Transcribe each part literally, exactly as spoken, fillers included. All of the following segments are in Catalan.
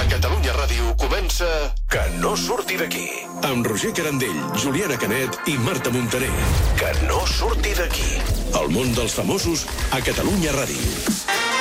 A Catalunya Ràdio comença Que no surti d'aquí. Amb Roger Carandell, Juliana Canet i Marta Montaner. Que no surti d'aquí. El món dels famosos a Catalunya Ràdio.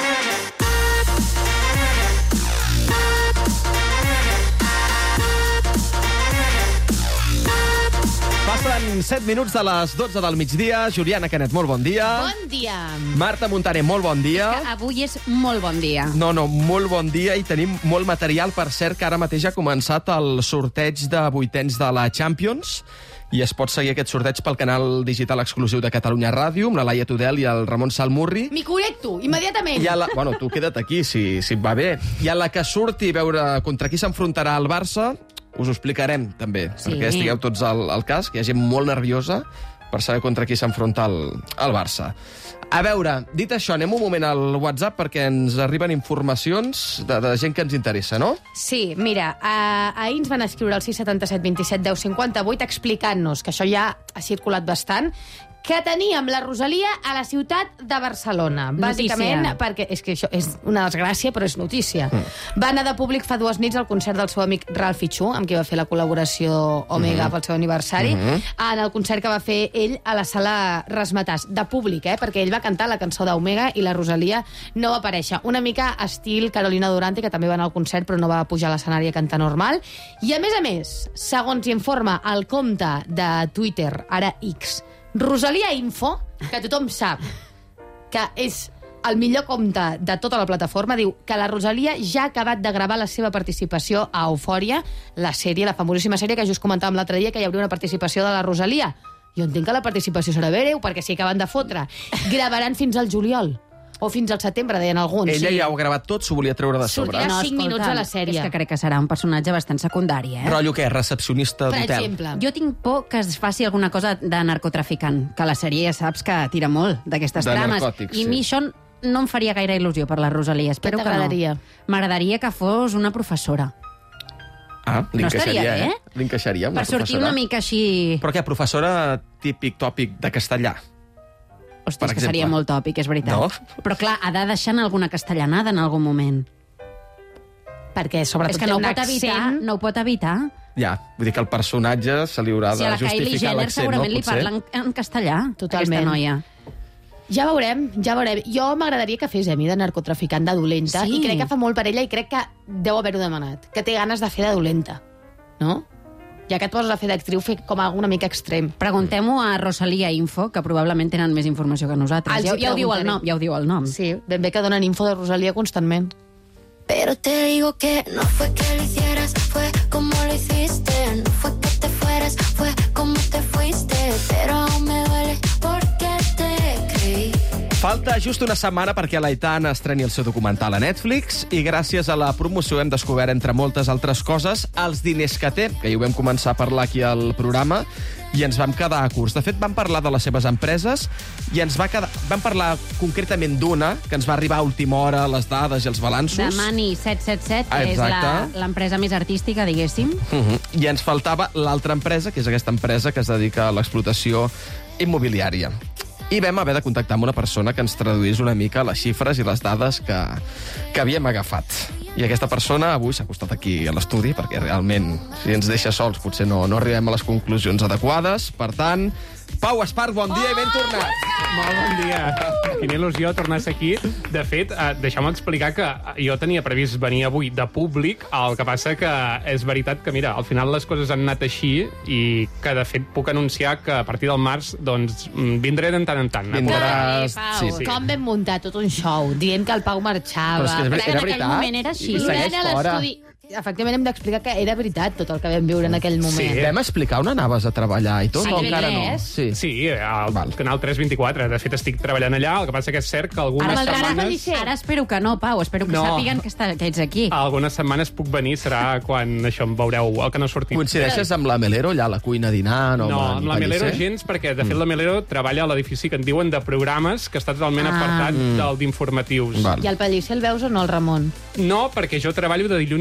Passen set minuts de les dotze del migdia. Juliana Canet, molt bon dia. Bon dia. Marta Montaner, molt bon dia. És que avui és molt bon dia. No, no, molt bon dia i tenim molt material. Per cert, que ara mateix ha començat el sorteig de vuitens de la Champions i es pot seguir aquest sorteig pel canal digital exclusiu de Catalunya Ràdio amb la Laia Tudel i el Ramon Salmurri. M'hi connecto, immediatament. I a la... Bueno, tu queda't aquí, si, si et va bé. I a la que surti a veure contra qui s'enfrontarà el Barça, us ho explicarem, també, sí. perquè estigueu tots al, al cas, que hi ha gent molt nerviosa per saber contra qui s'enfronta el, el Barça. A veure, dit això, anem un moment al WhatsApp perquè ens arriben informacions de, de gent que ens interessa, no? Sí, mira, uh, ahir ens van escriure al sis set set dos set deu cinquanta vuit explicant-nos, que això ja ha circulat bastant, que teníem la Rosalia a la ciutat de Barcelona. Notícia. Bàsicament, perquè és que això és una desgràcia, però és notícia. Mm. Va anar de públic fa dues nits al concert del seu amic Ralphie Chu, amb qui va fer la col·laboració Omega mm. pel seu aniversari, mm -hmm. en el concert que va fer ell a la sala Rasmatàs. De públic, eh? Perquè ell va cantar la cançó d'Omega i la Rosalia no va aparèixer. Una mica estil Carolina Durante, que també va anar al concert però no va pujar a l'escenari a cantar normal. I a més a més, segons informa el compte de Twitter, ara X, Rosalia Info, que tothom sap que és el millor compte de tota la plataforma, diu que la Rosalia ja ha acabat de gravar la seva participació a Eufòria, la sèrie, la famosíssima sèrie que just comentàvem l'altre dia, que hi hauria una participació de la Rosalia. Jo entenc que la participació serà breu, perquè s'hi acaben de fotre. Gravaran fins al juliol. O fins al setembre, deien alguns. Ella sí. ja ho ha gravat tot, s'ho volia treure de sobre. Sortirà No, cinc escolta, minuts a la sèrie. És que crec que serà un personatge bastant secundari, eh? Rotllo què? Recepcionista Per d'hotel? exemple. Jo tinc por que es faci alguna cosa de narcotraficant, que la sèrie ja saps que tira molt d'aquestes De trames. narcòtics, I sí. a mi això no em faria gaire il·lusió per la Rosalia. Espero que no. t'agradaria? M'agradaria que fos una professora. Ah, li No encaixaria, estaria bé? eh? Li encaixaria, una Per sortir professora. una mica així... Però què, professora típic tòpic de castellà? Hòstia, per és que exemple. seria molt tòpic, és veritat. No? Però clar, ha de deixar alguna castellanada en algun moment. Perquè, sobretot, És que no ho té un pot evitar, accent... no ho pot evitar. Ja, vull dir que el personatge se li haurà Si a de la Kylie justificar Jenner l'accent, no? segurament li Potser. parlen en castellà, Totalment. aquesta noia. Ja veurem, ja veurem. Jo m'agradaria que fes a mi de narcotraficant, de dolenta, Sí. i crec que fa molt per ella i crec que deu haver-ho demanat, que té ganes de fer de dolenta, no? Ja que et poses a fer d'actriu, fer com alguna mica extrem. Preguntem-ho a Rosalia Info, que probablement tenen més informació que nosaltres. Els Ja, hi ja ho diu el preguntaré. nom, ja ho diu el nom. Sí, ben bé que donen info de Rosalia constantment. Pero te digo que no fue que lo hicieras, fue como lo hiciste. No fue que te fueras, fue como te fuiste. Pero aún me duele porque te creí. Falta just una setmana perquè l'Aitana estreni el seu documental a Netflix i gràcies a la promoció hem descobert, entre moltes altres coses, els diners que té, que hi ho vam començar a parlar aquí al programa, i ens vam quedar a curs. De fet, vam parlar de les seves empreses i ens va quedar... vam parlar concretament d'una, que ens va arribar a última hora, les dades i els balanços. De Money set set set, Ah, que és la- exacte. l'empresa més artística, diguéssim. Uh -huh. I ens faltava l'altra empresa, que és aquesta empresa que es dedica a l'explotació immobiliària. I vam haver de contactar amb una persona que ens traduís una mica les xifres i les dades que, que havíem agafat. I aquesta persona avui s'ha acostat aquí a l'estudi, perquè realment, si ens deixa sols, potser no, no arribem a les conclusions adequades. Per tant, Pau Espart, bon dia i ben tornat. Molt bon dia. Quina il·lusió tornar a ser aquí. De fet, eh, deixeu-me explicar que jo tenia previst venir avui de públic, el que passa que és veritat que, mira, al final les coses han anat així i que, de fet, puc anunciar que a partir del març, doncs, vindré de tant en tant. Vindràs... Pau, Sí, sí. com vam muntar tot un show, dient que el Pau marxava. Però és que és ver- Però era en aquell veritat? moment era així. I segueix Vindran a fora. l'estudi. Efectivament, hem d'explicar que era veritat tot el que vam viure en aquell moment. Sí. Vam explicar on anaves a treballar i tot, Sí, o encara no? és. Sí. Sí, al Val. canal tres vint-i-quatre. De fet, estic treballant allà. El que passa que és cert que algunes Ara, Amb el ara, setmanes... ara espero que no, Pau. Espero que No. sàpiguen que, està, que ets aquí. Algunes setmanes puc venir, serà quan això em veureu el que no ha sortit. Coincideixes amb la Melero, allà a la cuina dinant? O No, amb amb en la Melero Pellicer? gens, perquè de fet la Melero treballa a l'edifici que en diuen de programes, que està totalment Ah. apartat del d'informatius. Val. I el Pellicer el veus o no, el Ramon? No, perquè jo treballo de dilluns a divendres.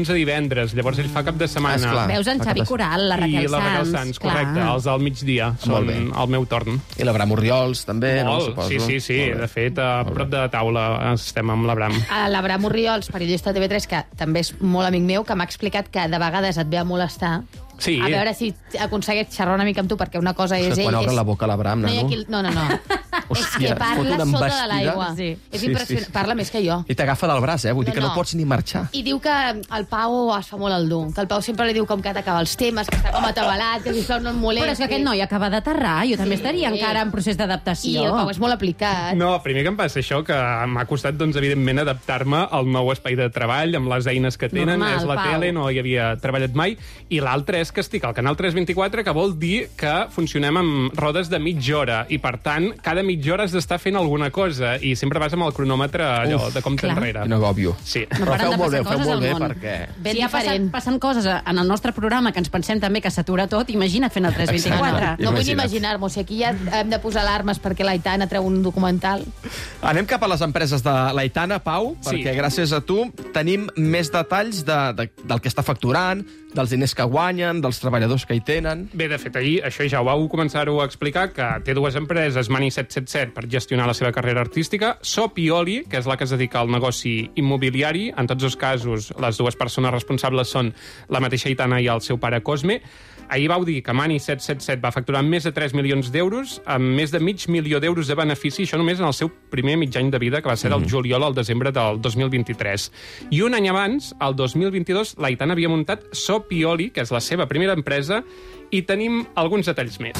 divendres, llavors ell fa cap de setmana. Ah, esclar. Veus en Fa Xavi cap de- Coral, la Raquel I la Raquel Sanz. Sanz, clar. correcte, els del migdia Molt són bé. el meu torn. I l'Abram Orriols, també, no? Molt, Suposo. sí, sí, sí. Molt bé. De fet, a prop de taula estem amb l'Abram. A l'Abram Orriols, periodista de T V tres, que també és molt amic meu, que m'ha explicat que de vegades et ve a molestar. Sí. A veure si aconsegueix xerrar una mica amb tu, perquè una cosa és Això ell... quan obre és... la boca l'Abram, no, hi ha nano. qui... no, no, no. és Hòstia, que fot parla una sota de embestida. l'aigua. Sí. És Sí, impressionant. sí, sí. Parla més que jo. I t'agafa del braç, eh? Vull dir No, que no no. pots ni marxar. I diu que el Pau es fa molt el dur, que el Pau sempre li diu com que t'acaba els temes, que està com atabalat, que sisplau no em molesti. Però és que aquest noi acaba d'aterrar, jo també Sí. estaria encara en procés I d'adaptació. el Pau és molt aplicat. No, primer que em passa això, que m'ha costat, doncs, evidentment, adaptar-me al nou espai de treball, amb les eines que tenen. Normal, és la Pau. tele, no hi havia treballat mai. I l'altre és que estic al canal tres vint-i-quatre, que vol dir que funcionem amb rodes de mitja hora. I, per tant, cada mitja hora has d'estar fent alguna cosa. I sempre vas amb el cronòmetre allò, Uf, de compte clar. enrere. Quin agòbio. Sí. No Però paren feu de molt bé, passar feu coses molt bé, al món. perquè... Ben si ja passen, diferent. passen coses en el nostre programa que ens pensem també que s'atura tot, imagina't fent el tres vint-i-quatre. Exacte. No vull ni Imagina't. imaginar-m'ho. Si aquí ja hem de posar alarmes perquè l'Aitana treu un documental. Anem cap a les empreses de l'Aitana, Pau, Sí. perquè gràcies a tu tenim més detalls de, de, del que està facturant, dels diners que guanyen, dels treballadors que hi tenen... Bé, de fet, ahir això ja ho vau començar-ho a explicar, que té dues empreses, Mani set set set, per gestionar la seva carrera artística, Sopioli, que és la que es dedica al negoci immobiliari. En tots els casos, les dues persones responsables són la mateixa Aitana i el seu pare Cosme. Ahir vau dir que Mani set set set va facturar més de tres milions d'euros, amb més de mig milió d'euros de benefici, això només en el seu primer mig any de vida, que va ser del juliol al desembre del dos mil vint-i-tres. I un any abans, el dos mil vint-i-dos, l'Aitana havia muntat Sopioli, que és la seva primera empresa, i tenim alguns detalls més.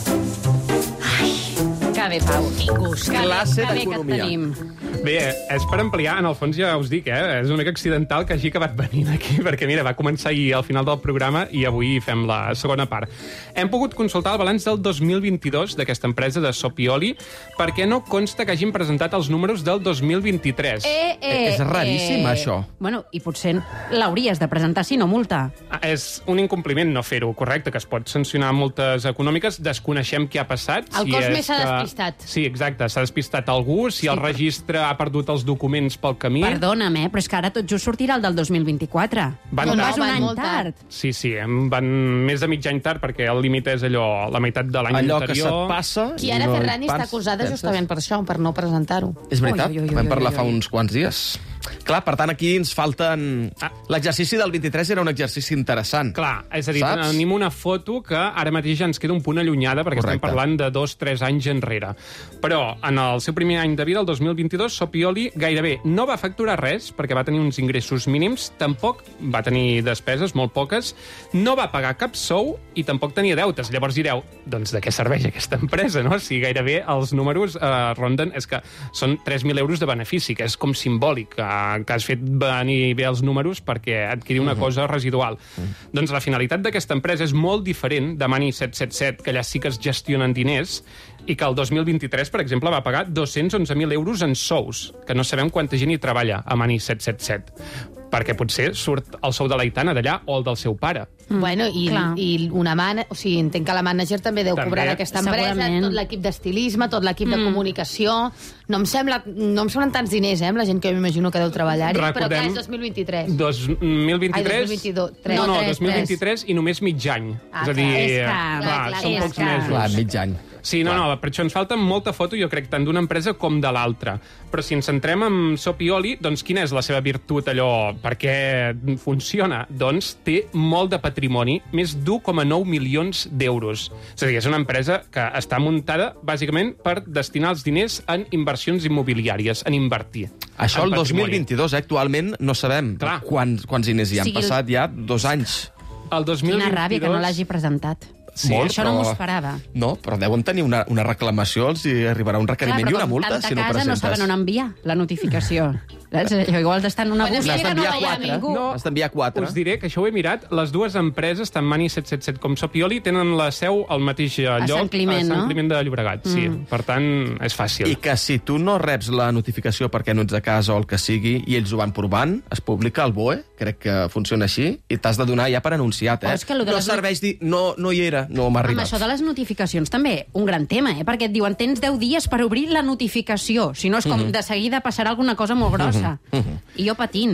Que bé, Pau. Quin gust. Que bé, Classe que bé que et d'economia. tenim. Bé, és per ampliar, en el fons ja us dic, eh? És una mica accidental que hagi acabat venint aquí, perquè mira, va començar ahir al final del programa i avui fem la segona part. Hem pogut consultar el balanç del dos mil vint-i-dos d'aquesta empresa de Sopioli, perquè no consta que hagin presentat els números del dos mil vint-i-tres. Eh, eh, És raríssim, això. Bueno, i potser l'hauries de presentar, si no multa. Ah, És un incompliment no fer-ho, correcte, que es pot sancionar amb multes econòmiques. Desconeixem què ha passat. El Cosme és s'ha que- despistat. Sí, exacte, s'ha despistat algú, si el registre ha perdut els documents pel camí. Perdona'm, eh, però és que ara tot just sortirà el del dos mil vint-i-quatre. Van No, no, tard. és un van any molt tard. tard. Sí, sí, em van més de mig any tard, perquè el límit és allò, la meitat de l'any Allò anterior. que se't passa... Qui ara no hi Ferrani està pans- acusada penses. justament per això, per no presentar-ho. És veritat, Ui, ui, ui, vam ui, parlar ui, fa ui. uns quants dies. Clar, per tant, aquí ens falten... Ah. L'exercici del vint-i-tres era un exercici interessant. Clar, és a dir, Saps? tenim una foto que ara mateix ja ens queda un punt allunyada, perquè Correcte. estem parlant de dos, tres anys enrere. Però en el seu primer any de vida, el dos mil vint-i-dos, Sopioli gairebé no va facturar res, perquè va tenir uns ingressos mínims, tampoc va tenir despeses, molt poques, no va pagar cap sou i tampoc tenia deutes. Llavors direu, doncs de què serveix aquesta empresa, no? Si gairebé els números eh, ronden, és que són tres mil euros de benefici, que és com simbòlic, eh, que has fet venir bé els números perquè adquirir una cosa residual. Doncs la finalitat d'aquesta empresa és molt diferent de Mani set set set, que allà sí que es gestionen diners, i que el dos mil vint-i-tres, per exemple, va pagar dos-cents onze mil euros en sous, que no sabem quanta gent hi treballa a Mani set set set, perquè potser surt el sou de l'Aitana d'allà o el del seu pare. Mm, bueno, i, clar. i una man... O sigui, entenc que la mànager també deu També, cobrar d'aquesta empresa, segurament. tot l'equip d'estilisme, tot l'equip mm. de comunicació... No em, sembla, no em semblen tants diners, eh, amb la gent que m'imagino que deu treballar-hi, però clar, Recordem- és dos mil vint-i-tres. dos mil vint-i-tres... Ai, dos mil vint-i-dos, tres. No, no, tres, dos mil vint-i-tres i només mig any. Ah, és a dir, clar, és que- clar, clar, clar, són és pocs que- mesos. Clar, mig any. Sí, no, no, per això ens falta molta foto, jo crec, tant d'una empresa com de l'altra. Però si ens centrem en Sopioli, doncs quina és la seva virtut, allò, per què funciona? Doncs té molt de patrimoni, més d'u coma nou milions d'euros. És a dir, és una empresa que està muntada, bàsicament, per destinar els diners en inversions immobiliàries, en invertir. Això en el dos mil patrimoni. vint-i-dos, eh? Actualment no sabem Clar. quants, quants diners hi han O sigui, el- passat ja dos anys. El dos mil Quina vint-i-dos... ràbia que no l'hagi presentat. Sí, Molt, Això no però- m'ho esperava. No, però deuen tenir una, una reclamació, els hi arribarà un requeriment i una com multa tanta si no casa presentes. no saben on enviar la notificació. Saps? Igual d'estar en una Bueno, bústia n'has que no d'enviar veia quatre. ningú. No. Has d'enviar quatre. Us diré que això ho he mirat. Les dues empreses, tant Mani set set set com Sopioli, tenen la seu al mateix eh, lloc, Sant Climent, a Sant no? Climent de Llobregat. Sí. Mm. Per tant, és fàcil. I que si tu no reps la notificació perquè no ets a casa o el que sigui i ells ho van provant, es publica al B O E, crec que funciona així, i t'has de donar ja per anunciat, eh? Oh, és que lo de no les- serveix dir, no, no hi era, no m'ha Amb arribat. això de les notificacions també, un gran tema, eh? Perquè et diuen, tens deu dies per obrir la notificació. Si no, és com de seguida passarà alguna cosa molt grossa. I jo patint.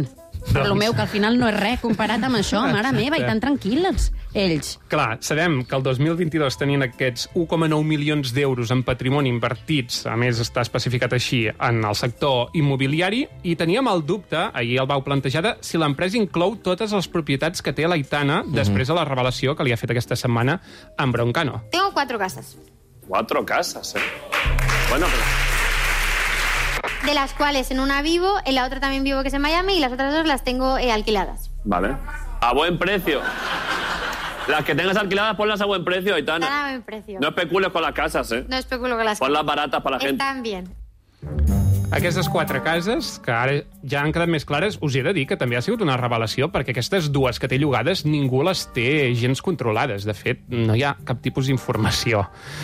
Però el meu, que al final no és res comparat amb això, mare meva, i tan tranquil·les, ells. Clar, sabem que el dos mil vint-i-dos tenien aquests un coma nou milions d'euros en patrimoni invertits, a més està especificat així, en el sector immobiliari, i teníem el dubte, ahir el vau plantejar, de si l'empresa inclou totes les propietats que té l'Aitana mm-hmm. després de la revelació que li ha fet aquesta setmana en Broncano. Tengo cuatro casas. Cuatro casas, ¿eh? Bueno, pero... De las cuales en una vivo, en la otra también vivo, que es en Miami, y las otras dos las tengo eh, alquiladas. Vale. A buen precio. Las que tengas alquiladas, ponlas a buen precio, Aitana. Están a buen precio. No especules con las casas, ¿eh? No especulo con las casas. Ponlas baratas para la gente. Están bien. Aquestes quatre cases, que ara ja han quedat més clares, us he de dir que també ha sigut una revelació, perquè aquestes dues que té llogades ningú les té gens controlades. De fet, no hi ha cap tipus d'informació.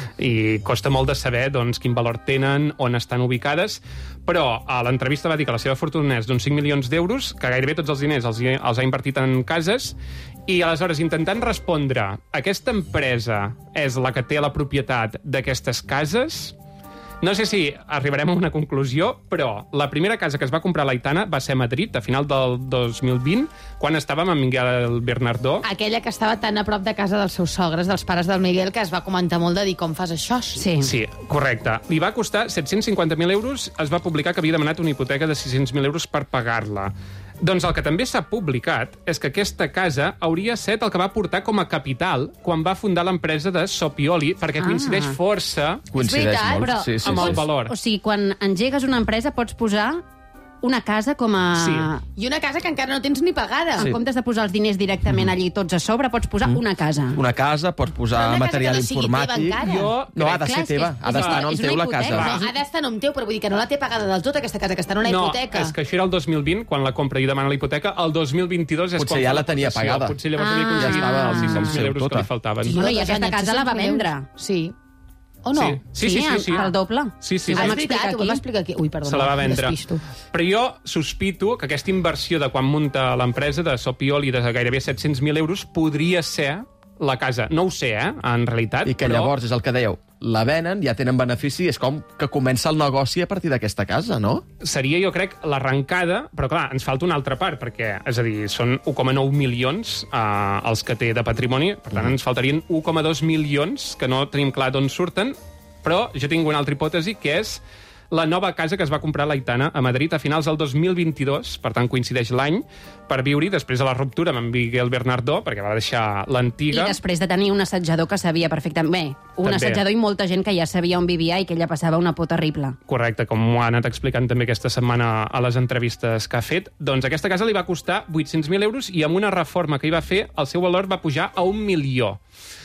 I costa molt de saber doncs, quin valor tenen, on estan ubicades, però a l'entrevista va dir que la seva fortuna és d'uns cinc milions d'euros, que gairebé tots els diners els, els ha invertit en cases, i aleshores, intentant respondre, aquesta empresa és la que té la propietat d'aquestes cases... No sé si arribarem a una conclusió, però la primera casa que es va comprar l'Aitana va ser a Madrid, a final del dos mil vint, quan estàvem amb Miguel Bernardó. Aquella que estava tan a prop de casa dels seus sogres, dels pares del Miguel, que es va comentar molt de dir com fas això. Sí. Sí, correcte. Li va costar set-cents cinquanta mil euros, es va publicar que havia demanat una hipoteca de sis-cents mil euros per pagar-la. Doncs el que també s'ha publicat és que aquesta casa hauria estat el que va portar com a capital quan va fundar l'empresa de Sopioli, perquè Ah. coincideix força Coincideix veritat, molt. però Sí, sí, amb el sí. valor. O sigui, quan engegues una empresa pots posar una casa com a... Sí. I una casa que encara no tens ni pagada. En comptes de posar els diners directament allí tots a sobre, pots posar una casa. Una casa, pots posar Però una casa material que no sigui informàtic... teva encara. Jo No, ha de Clar, ser és que teva. és- Ha d'estar és en una teu la hipoteca. casa. Però ha d'estar en nom teu, però vull dir que no la té pagada del tot, aquesta casa, que està en una no, hipoteca. és que això era el dos mil vint, quan la compra i demana la hipoteca. El dos mil vint-i-dos és Potser quan ja fa la tenia l'aportació. pagada. Potser llavors Ah. havia aconseguit Ja estava els sis-cents mil amb euros seu que li tota. faltaven. Bueno, i Dos aquesta anys, casa la va sis-cents mil vendre. euros. Sí. O no? Sí, sí, sí. sí, sí. El, el doble. Sí, sí, Ho Ah, sí. és vam veritat, explicar ho vam aquí. explicar aquí. Ui, perdona, Se la va vendre. despisto. Però jo sospito que aquesta inversió de quan munta l'empresa de Sopioli de gairebé set-cents mil euros podria ser la casa. No ho sé, eh, en realitat. I que però llavors és el que dèieu. La venen, ja tenen benefici, és com que comença el negoci a partir d'aquesta casa, no? seria, jo crec, l'arrencada, però clar, ens falta una altra part, perquè, és a dir, són un coma nou milions eh, els que té de patrimoni, per tant, ens faltarien un coma dos milions, que no tenim clar d'on surten, però jo tinc una altra hipòtesi, que és la nova casa que es va comprar l'Aitana a Madrid a finals del dos mil vint-i-dos, per tant coincideix l'any, per viure-hi després de la ruptura amb en Miguel Bernardó, perquè va deixar I l'antiga. després de tenir un assetjador que sabia perfectament... Bé, un També. assetjador i molta gent que ja sabia on vivia i que ella passava una por terrible. Correcte, com ho ha anat explicant també aquesta setmana a les entrevistes que ha fet. Doncs aquesta casa li va costar vuit-cents mil euros i amb una reforma que hi va fer el seu valor va pujar a un milió.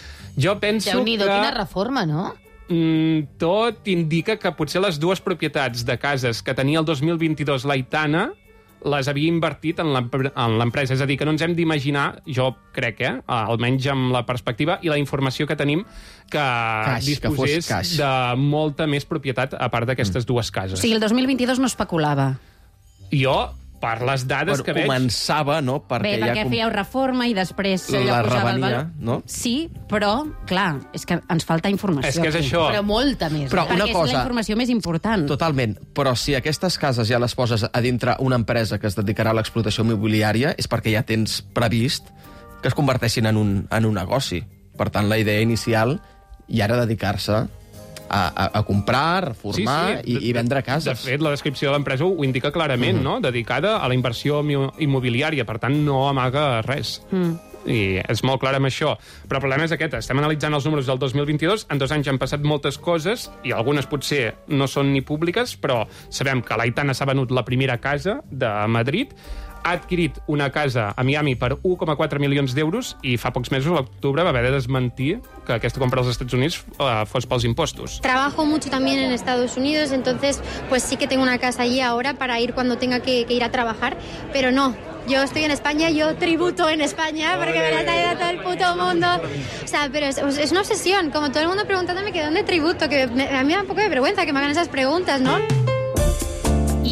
Jo penso Déu-n'hi-do, que... quina reforma, no? Mm, tot indica que potser les dues propietats de cases que tenia el dos mil vint-i-dos l'Aitana les havia invertit en l'empre- en l'empresa. És a dir, que no ens hem d'imaginar, jo crec, eh, almenys amb la perspectiva i la informació que tenim, que Caix, que fos disposés caix. de molta més propietat a part d'aquestes dues O cases. sigui, el dos mil vint-i-dos no especulava. Jo, per les dades Bueno, que veig... començava, no? Perquè Bé, perquè ja com... fèieu reforma i després allò La posava el revenia, val- no? Sí, però, clar, és que ens falta informació. És que és aquí. això. Però molta més. Però eh? una Perquè és cosa- la informació més important. Totalment, però si aquestes cases ja les poses a dintre una empresa que es dedicarà a l'explotació immobiliària és perquè ja tens previst que es converteixin en un, en un negoci. Per tant, la idea inicial ja era dedicar-se a, a, a comprar, a formar Sí, sí. i, i vendre cases. De fet, la descripció de l'empresa ho indica clarament, Mhm. no? Dedicada a la inversió immo- immobiliària, per tant, no amaga res. Mm. I és molt clar amb això. Però el problema és aquest, estem analitzant els números del dos mil vint-i-dos, en dos anys han passat moltes coses, i algunes potser no són ni públiques, però sabem que l'Aitana s'ha venut la primera casa de Madrid, ha adquirit una casa a Miami per un coma quatre milions d'euros i fa pocs mesos, a l'octubre, va haver de desmentir que aquesta compra als Estats Units eh, fos pels impostos. Trabajo mucho también en Estados Unidos, entonces pues sí que tengo una casa allí ahora para ir cuando tenga que, que ir a trabajar, pero no. Yo estoy en España, yo tributo en España porque me la traído todo el puto mundo. O sea, pero es, es una obsesión, como todo el mundo preguntándome que dónde tributo, que me- a mí me da un poco de vergüenza que me hagan esas preguntas, ¿no? I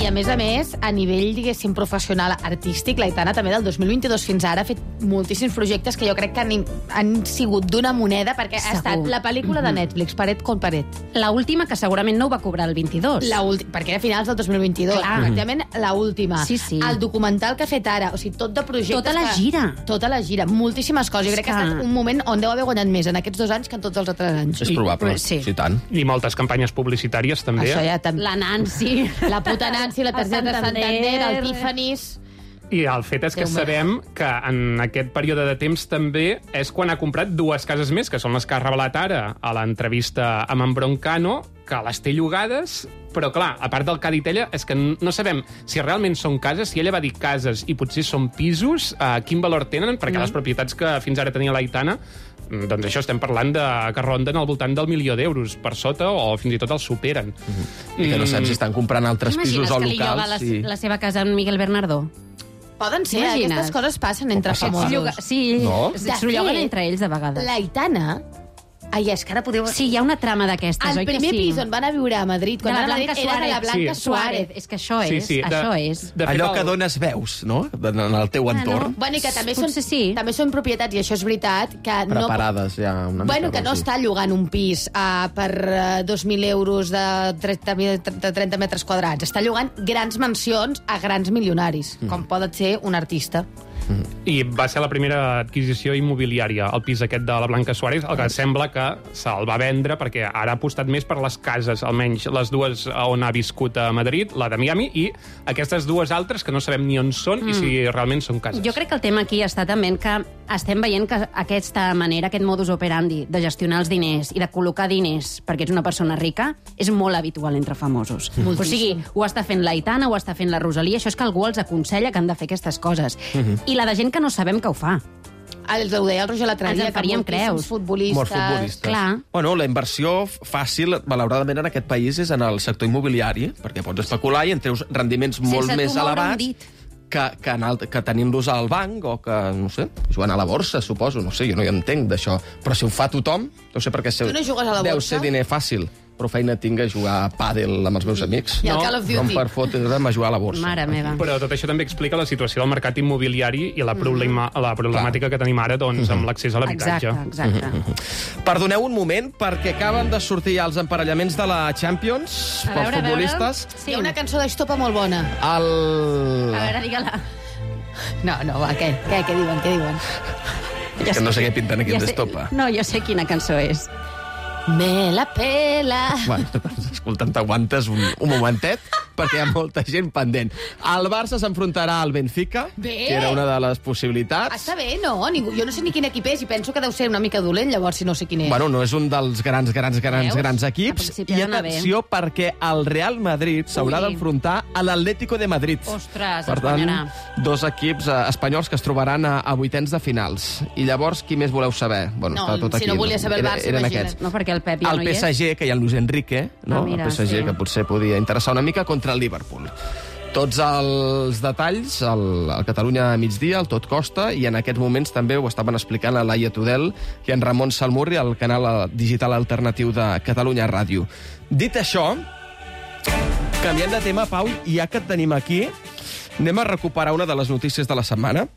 I a més a més, a nivell, diguéssim, professional, artístic, l'Aitana també del dos mil vint-i-dos fins ara ha fet moltíssims projectes que jo crec que han, han sigut d'una moneda, perquè Segur. ha estat la pel·lícula de Netflix, Paret con Paret. La última, que segurament no ho va cobrar el vint-i-dos. La ulti- perquè era a finals del dos mil vint-i-dos, Clar. pràcticament la última. Sí, sí. El documental que ha fet ara, o sigui, tot de projectes... Tota la que- gira. Tota la gira, moltíssimes coses. Jo És crec que ha que- estat un moment on deu haver guanyat més en aquests dos anys que en tots els altres anys. És probable, però sí. sí tant. I moltes campanyes publicitàries, també. Això ja també. La Nancy. La puta Nancy, la El targeta de Santander. Santander, el Tiffany's... I el fet és que Déu meu. sabem que en aquest període de temps també és quan ha comprat dues cases més, que són les que ha revelat ara a l'entrevista amb en Broncano, que les té llogades, però clar, a part del que ha dit ella, és que no sabem si realment són cases, si ella va dir cases i potser són pisos, eh, quin valor tenen, perquè mm. les propietats que fins ara tenia l'Aitana, doncs això, estem parlant de que ronden al voltant del milió d'euros per sota o fins i tot els superen. Mm-hmm. I que no saps si estan comprant altres pisos T'imagines o que li lloga locals. la, I... la seva casa amb Miguel Bernardo? Poden ser, T'imagines? aquestes coses passen entre passa famosos. Lloga- Sí, No? s'ho lloguen entre ells de vegades. L'Aitana... Ai, és que ara podeu... Sí, hi ha una trama d'aquestes, El oi que primer sí? pis on van a viure a Madrid, quan De la van a Blanca Madrid, era de la Suárez. Blanca Sí. Suárez. És que això és, Sí, sí, de- això és. De fet, Allò el- que dones veus, no?, en el teu Bueno, entorn. Bueno, i que també són, Potser sí. també són propietats, i això és veritat, que no... Preparades ja una mica. Bueno, que no sí. està llogant un pis uh, per uh, dos mil euros de trenta, de trenta metres quadrats. Està llogant grans mansions a grans milionaris, Mm. com pot ser un artista. I va ser la primera adquisició immobiliària, el pis aquest de la Blanca Suárez, el que sembla que se'l va vendre perquè ara ha apostat més per les cases, almenys les dues on ha viscut a Madrid, la de Miami, i aquestes dues altres que no sabem ni on són mm. i si realment són cases. Jo crec que el tema aquí està també en que estem veient que aquesta manera, aquest modus operandi de gestionar els diners i de col·locar diners perquè ets una persona rica, és molt habitual entre famosos. Moltíssim. O sigui, ho està fent l'Aitana, ho està fent la Rosalia, això és que algú els aconsella que han de fer aquestes coses. I la de gent que no sabem que ho fa. Els ho deia el Roger l'altre Ens dia, en que faríem moltíssims creus. futbolistes... Molts futbolistes. Clar. Bueno, la inversió fàcil, malauradament, en aquest país és en el sector immobiliari, perquè pots especular i en treus rendiments molt Sense més tu moure un elevats dit. que, que, en alt, que tenint-los al banc o que, no sé, jugant a la borsa, suposo. No sé, jo no hi entenc d'això. Però si ho fa tothom, no sé per què... Tu no jugues a la Deu borsa? ser diner fàcil. Prou feina tinc a jugar a pàdel amb els meus amics. I el No, Call of Com Duty. per fotre'm a jugar a la borsa. Mare meva. Però tot això també explica la situació del mercat immobiliari i la, problema, la problemàtica que tenim ara doncs, amb l'accés a l'habitatge. Exacte, exacte. Perdoneu un moment, perquè acaben de sortir ja els emparellaments de la Champions A pels veure, a veure. futbolistes. Hi ha una cançó d'Estopa molt bona. El... A veure, digue-la. No, no, va, què? Què, què diuen, què diuen? Que no sé què pinten aquí Ja en sé- d'Estopa. No, jo sé quina cançó és. Me la pela... Bueno, escolta'm, t'aguantes un, un momentet, perquè hi ha molta gent pendent. El Barça s'enfrontarà al Benfica, Bé. que era una de les possibilitats. Està bé, no? Ningú, jo no sé ni quin equip és i penso que deu ser una mica dolent, llavors, si no sé quin és. Bueno, no és un dels grans, grans, grans, Veus? grans A equips. principi I ha d'anar bé. atenció, perquè el Real Madrid s'haurà Ui. d'enfrontar a l'Atlético de Madrid. Ostres, Per es tant, guanyarà. dos equips eh, espanyols que es trobaran a, a vuitens de finals. I llavors, qui més voleu saber? Bueno, No, està tot si aquí. no volia saber el Era- Barça, eren imagina't. aquests. No, perquè el Pep ja El no P hi S és. G, que hi ha el Luis Enrique, no? Ah, mira, el P S G, sí. que potser podia interessar una mica contra el Liverpool. Tots els detalls al, al Catalunya a migdia, al Tot Costa, i en aquests moments també ho estaven explicant a Laia Tudel i en Ramon Salmurri, al canal digital alternatiu de Catalunya Ràdio. Dit això, canviem de tema, Pau, i ja que et tenim aquí, anem a recuperar una de les notícies de la setmana.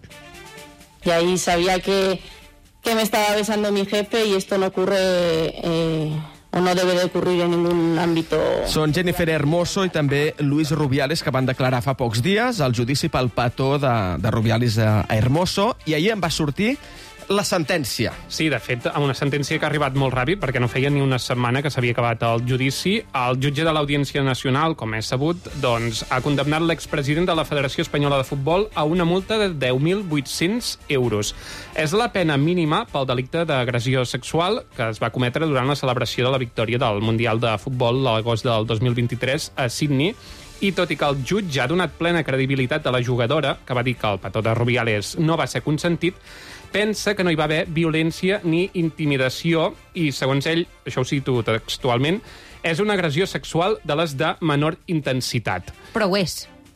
Y ahí sabía que, que me estaba besando mi jefe y esto no ocurre eh, o no debe de ocurrir en ningún ámbito. Són Jennifer Hermoso i també Luis Rubiales, que van declarar fa pocs dies al judici pel petó de, de Rubiales a Hermoso, i ahir en va sortir la sentència. Sí, de fet, amb una sentència que ha arribat molt ràpid, perquè no feia ni una setmana que s'havia acabat el judici. El jutge de l'Audiència Nacional, com és sabut, doncs, ha condemnat l'expresident de la Federació Espanyola de Futbol a una multa de deu mil vuit-cents euros. És la pena mínima pel delicte d'agressió sexual que es va cometre durant la celebració de la victòria del Mundial de Futbol l'agost del dos mil vint-i-tres a Sydney. I tot i que el jutge ha donat plena credibilitat a la jugadora, que va dir que el petó de Rubiales no va ser consentit, pensa que no hi va haver violència ni intimidació i, segons ell, això ho cito textualment, és una agressió sexual de les de menor intensitat. Però ho és.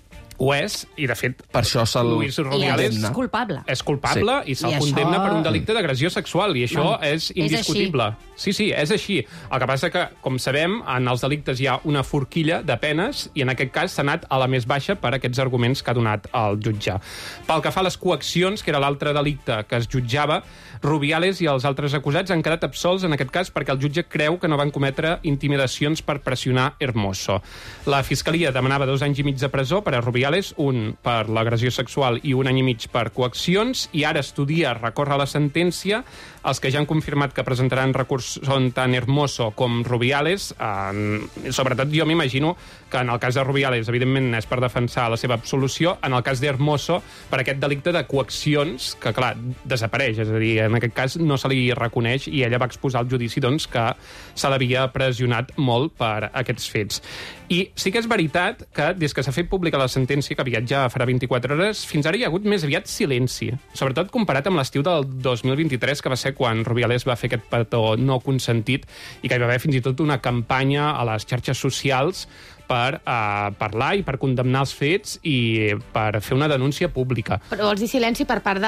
ho és, i de fet... Per això se'l... Luis I Rubiales és culpable. és culpable sí. i se'l I això- condemna per un delicte d'agressió sexual, i això No, és és indiscutible. Sí, sí, és així. El que passa que, com sabem, en els delictes hi ha una forquilla de penes, i en aquest cas s'ha anat a la més baixa per aquests arguments que ha donat el jutge. Pel que fa a les coaccions, que era l'altre delicte que es jutjava, Rubiales i els altres acusats han quedat absolts en aquest cas perquè el jutge creu que no van cometre intimidacions per pressionar Hermoso. La Fiscalia demanava dos anys i mig de presó per a Rubiales, un per l'agressió sexual i un any i mig per coaccions, i ara estudia recórrer la sentència. Els que ja han confirmat que presentaran recurs són tant Hermoso com Rubiales. Eh, sobretot jo m'imagino que en el cas de Rubiales, evidentment, és per defensar la seva absolució. En el cas d'Hermoso, per aquest delicte de coaccions, que, clar, desapareix. És a dir, en aquest cas no se li reconeix, i ella va exposar al judici doncs, que se l'havia pressionat molt per aquests fets. I sí que és veritat que, des que s'ha fet pública la sentència, que aviat ja farà vint-i-quatre hores, fins ara hi ha hagut més aviat silenci. Sobretot comparat amb l'estiu del dos mil vint-i-tres, que va ser quan Rubiales va fer aquest petó no consentit, i que hi va haver fins i tot una campanya a les xarxes socials per uh, parlar i per condemnar els fets i per fer una denúncia pública. Però vols dir silenci per part de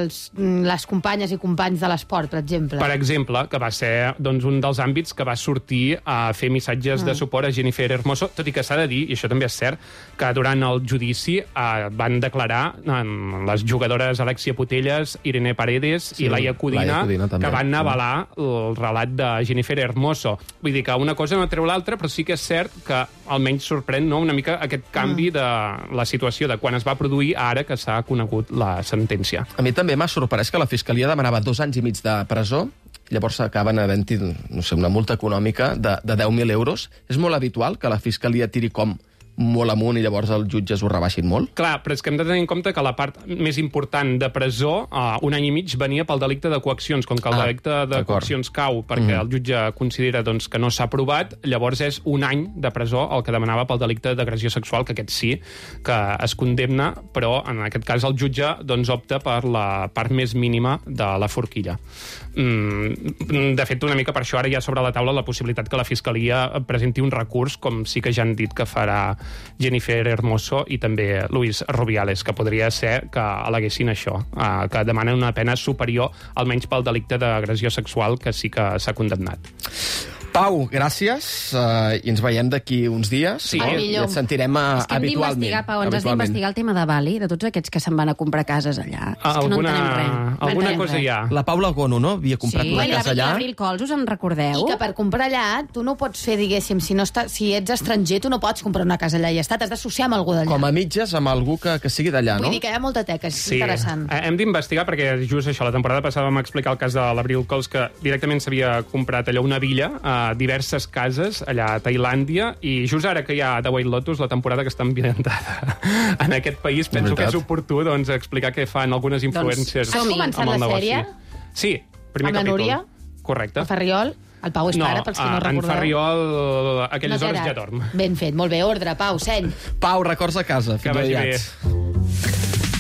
les companyes i companys de l'esport, per exemple? Per exemple, que va ser doncs, un dels àmbits que va sortir a fer missatges mm. de suport a Jennifer Hermoso, tot i que s'ha de dir, i això també és cert, que durant el judici uh, van declarar um, les jugadores Alexia Putellas, Irene Paredes sí, i Laia Codina, Codina que van avalar el relat de Jennifer Hermoso. Vull dir que una cosa no treu l'altra, però sí que és cert que almenys sorprèn no, una mica aquest canvi mm. de la situació de quan es va produir ara que s'ha conegut la sentència. A mi també m'ha sorprès que la Fiscalia demanava dos anys i mig de presó, llavors acaben havent-hi, no sé, una multa econòmica de, de deu mil euros. És molt habitual que la Fiscalia tiri com molt amunt i llavors els jutges ho rebaixin molt? Clar, però és que hem de tenir en compte que la part més important de presó, uh, un any i mig, venia pel delicte de coaccions. Com que el ah, delicte de coaccions cau perquè mm. el jutge considera doncs, que no s'ha aprovat, llavors és un any de presó el que demanava pel delicte d'agressió sexual, que aquest sí, que es condemna, però en aquest cas el jutge doncs, opta per la part més mínima de la forquilla. Mm, de fet, una mica per això ara hi ha sobre la taula la possibilitat que la Fiscalia presenti un recurs, com sí que ja han dit que farà Jennifer Hermoso i també Luis Rubiales, que podria ser que al·leguessin això, eh, que demanen una pena superior almenys pel delicte d'agressió sexual que sí que s'ha condemnat. Pau, gràcies, uh, i ens veiem d'aquí uns dies. Sí, no? I et sentirem uh, és que hem habitualment. d'investigar, Pau, ens has d'investigar el tema de Bali, de tots aquests que se'n van a comprar cases allà. Ah, és que alguna, no entenem res. Alguna no cosa res. hi ha. La Paula Gono, no? Havia comprat Sí, una i casa allà. l'Abril Cols, us en recordeu? I que per comprar allà, tu no pots fer, diguéssim, si, no està, si ets estranger, tu no pots comprar una casa allà i ja està, t'has d'associar amb algú d'allà. Com a mitges, amb algú que, que sigui d'allà, no? Vull dir que hi ha molta teca, és Sí, interessant. eh, hem d'investigar perquè just això, la temporada passada vam explicar el cas de l'Abril Cols, que directament s'havia comprat allà una villa, a diverses cases allà a Tailàndia, i just ara que hi ha The White Lotus, la temporada que està ambientada en aquest país, penso que és oportú doncs, explicar què fan algunes influencers Has començat amb el la negoci. sèrie? Sí, primer Amb la capítol. Núria? Correcte. El Ferriol? El Pau és No, pare, pels que no en recordeu. Ferriol a aquelles No té hores edat. ja dorm. Ben fet, molt bé, ordre, Pau, seny. Pau, records a casa. Que Fins vagi aviat. bé.